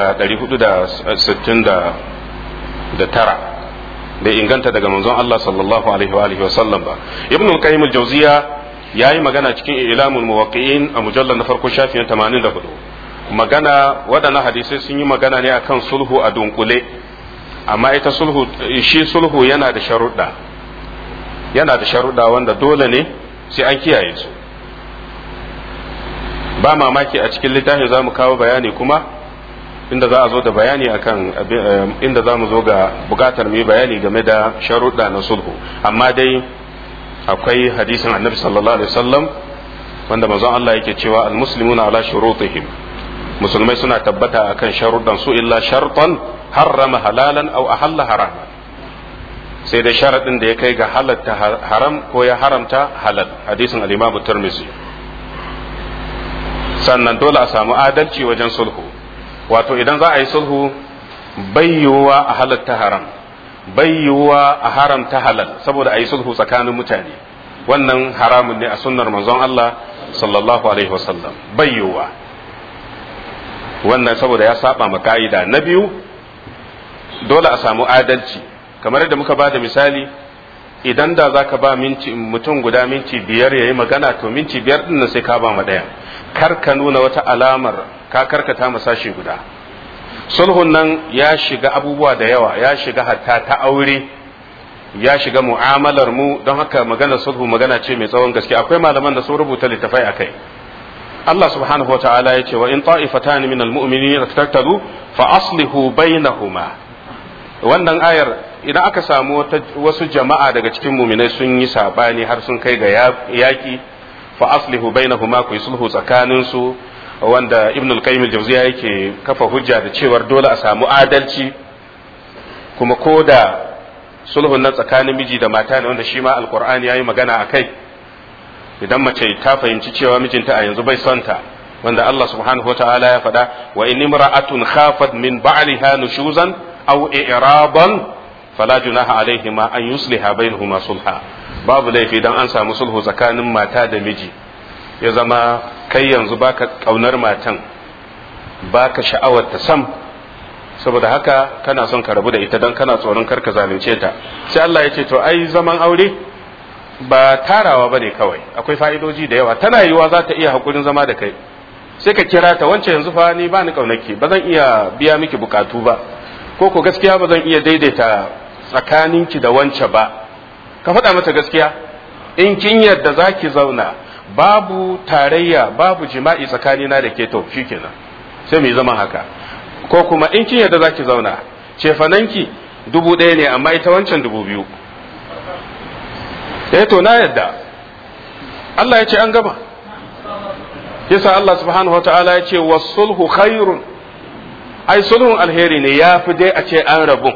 1469 bai inganta daga manzon Allah sallallahu alaihi wa alihi wa sallam ba. Ibn al-Qayyim al-Jawziya yayi magana cikin Ilamul Muwaqqi'in a mujallal na farko shafin 84. Magana waɗannan hadisai sun yi magana ne akan sulhu a dunkule, amma ita sulhu yana da sharuɗa, wanda dole ne sai an kiyaye su. Ba mamaki a cikin littafin za mu kawo bayani kuma inda za a zo da bayani akan inda za mu zo ga bukatar mu yi bayani game da sharuɗa na sulhu, amma dai akwai hadisin annabi sallallahu alaihi wasallam wanda manzon Allah yake cewa almuslimuna ala shurutihim, musulmai suna tabbata akan sharuɗan su illa shartan harrama halalan aw ahalla harama, sai dai sharaɗin da ya kai ga halatta haram ko ya haramta halal, hadisin al-Imam Tirmidhi. Sannan dole a samu adalci wajen sulhu, wato idan za a yi sulhu bai yiwuwa a halatta haram, bai yiwuwa a haramta halal saboda a yi sulhu tsakanin mutane, wannan haramun ne a sunnar manzon Allah sallallahu alaihi wasallam, bai yiwuwa wannan saboda ya saba ma ka'ida. Na biyu, dole a samu adalci, kamar yadda muka ba da misali, idan da za ka ba mutum guda minti 5 ya yi magana, to minti 5 ɗin sai ka ba ma ɗaya, kar ka nuna wata alamar ka karkata masashi guda. Sulhun nan ya shiga abubuwa da yawa, ya shiga hatta ta aure, ya shiga mu'amalar mu, don haka magana sulhu magana ce mai tsawon gaske. Akwai malaman da sun rubuta littafai akai. Allah subhanahu wa ta'ala ya ce wa in ta'ifatan min al-mu'minina iqtatalu fa aslihu bainahuma. Wannan ayar idan aka samu wasu jama'a daga cikin mu'minai sun yi sabani har sun kai ga yaki, fa aslihu bainahuma, ku yi sulhu tsakanin su, wanda Ibn al-Qayyim al-Jawziyya yake kafa hujja da cewar dole a samu adalci, kuma koda sulhun nan tsakanin miji da mata ne wanda shi ma alqur'ani yayi magana akai. Idan mace ta fahimci cewa mijinta a yanzu bai son ta, wanda Allah subhanahu wataala ya faɗa wa in imra'atun khafat min ba'liha nushuzan aw i'raban fala junaha alaihima an yusliha bainahuma sulha. Babu laifi dan an samu sulhu tsakanin mata da miji, ya zama kai yanzu baka kaunar matan, baka sha'awar ta sam, saboda haka kana son ka rabu da ita dan kana tsoron kar ka zalunce ta. Sai Allah ya ce to ai zaman aure ba tarawa bane kawai, akwai fa'idoji da yawa. Tana yiwa za ta iya hakurin zama da kai, sai ka kira ta, wance yanzu fa ni ba ni kaunarki, ba zan iya biya miki bukatu ba, ko ko gaskiya ba zan iya daidaita tsakaninki da wance ba. Ka faɗa mata gaskiya, in kin yarda za ki zauna babu tarayya babu jima'i tsakanina da ke, to shikenan sai mu yi zaman haka. Ko kuma in kin yarda za ki zauna, cefananki 1,000 ne amma ita wancan 2,000, to na yarda. Allah ya ce an gama. Yasa Allah subhanahu wa ta'ala ya ce wasulhu khairun, ai sulhun alheri ne, ya fi dai a ce an rabu.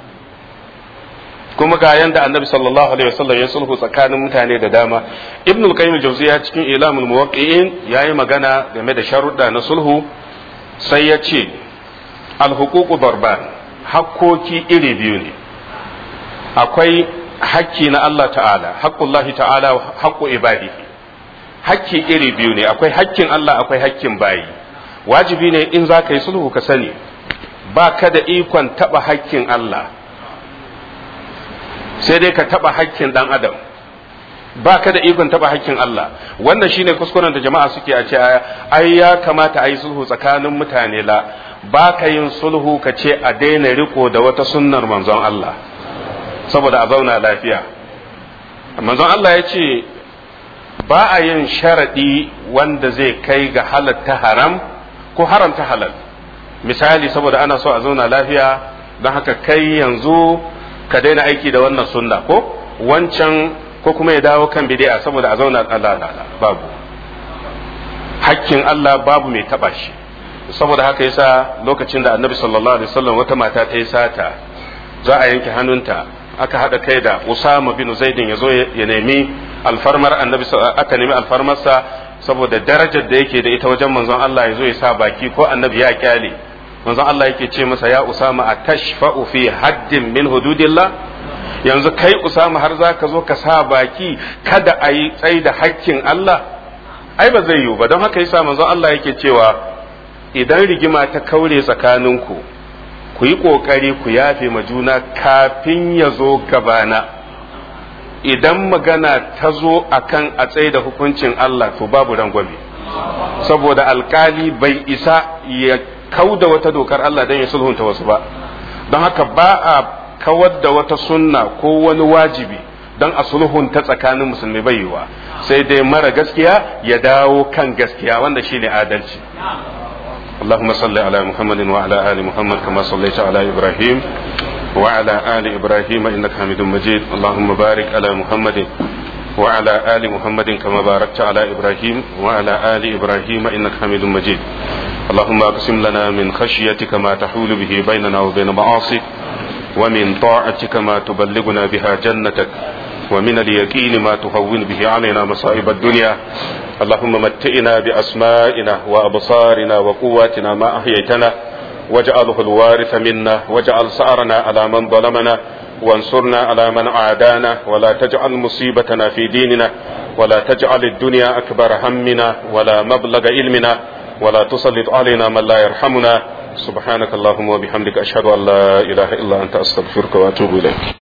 Kuma ga yanda annabi sallallahu alaihi wasallam ya sulhu tsakanin mutane da dama. Ibn al-Qayyim al-Jawziyya cikin Ilamul Muwaqqi'in yayi magana game da sharuɗa na sulhu, sai ya ce al-huququ darban, hakkoki iri biyu ne. Akwai hakki na Allah ta'ala, haqqullahi ta'ala wa haqqu ibadihi. Hakki iri biyu ne, akwai hakkin Allah akwai hakkin bayi. Wajibi ne in za ka yi sulhu ka sani ba ka da ikon taba hakkin Allah, sai dai ka taba hakkin dan adam. Ba ka da ikon taba hakkin Allah. Wannan shine kuskuren da jama'a suke a ce ai ya kamata a yi sulhu tsakanin mutane. La, ba ka yin sulhu ka ce a daina riko da wata sunnar manzon Allah saboda a zauna lafiya. Manzon Allah ya ce ba a yin sharaɗi wanda zai kai ga halatta haram ko haramta halal. Misali, saboda ana so a zauna lafiya, don haka kai yanzu ka daina aiki da wannan sunna ko wancan, ko kuma ya dawo kan bid'a saboda a zauna babu. Hakkin Allah babu mai taba shi. Saboda haka yasa lokacin da Annabi sallallahu alaihi wasallam wata mata ta yi sata, za a yanke hannunta, aka haɗa kai da Usama bin Zaidin ya zo ya nemi alfarmar Annabi, aka nemi alfarmarsa saboda darajar da yake da ita wajen manzon Allah ya zo ya sa baki ko annabi ya kyale manzon Allah yake ce masa ya Usama atashfa'u fi haddin min hududillah yanzu kai Usama har za ka zo ka sa baki kada a yi tsai da hakkin Allah ai ba zai yiwu ba don haka yasa manzon Allah yake cewa idan rigima ta kaure tsakaninku ku yi kokari ku yafe ma juna kafin ya zo gabana idan magana ta zo akan a tsai da hukuncin Allah to babu rangwame saboda alkali bai isa ya kauda wata dokar Allah don ya sulhunta wasu ba don haka ba a kawar da wata sunna ko wani wajibi don a sulhunta tsakanin musulmi bai yiwa sai dai mara gaskiya ya dawo kan gaskiya wanda shine adalci اللهم صل على محمد وعلى آل محمد كما صليت على إبراهيم وعلى آل إبراهيم إنك حميد مجيد اللهم بارك على محمد وعلى آل محمد كما باركت على إبراهيم وعلى آل إبراهيم إنك حميد مجيد اللهم اقسم لنا من خشيتك ما تحول به بيننا وبين معاصيك ومن طاعتك ما تبلغنا بها جنتك ومن اليقين ما تهون به علينا مصائب الدنيا اللهم متئنا بأسمائنا وأبصارنا وقواتنا ما أحييتنا واجعله الوارث منا واجعل سعرنا على من ظلمنا وانصرنا على من عادانا ولا تجعل مصيبتنا في ديننا ولا تجعل الدنيا أكبر همنا ولا مبلغ علمنا ولا تسلط علينا من لا يرحمنا سبحانك اللهم وبحمدك أشهد أن لا إله إلا أنت أستغفرك وأتوب إليك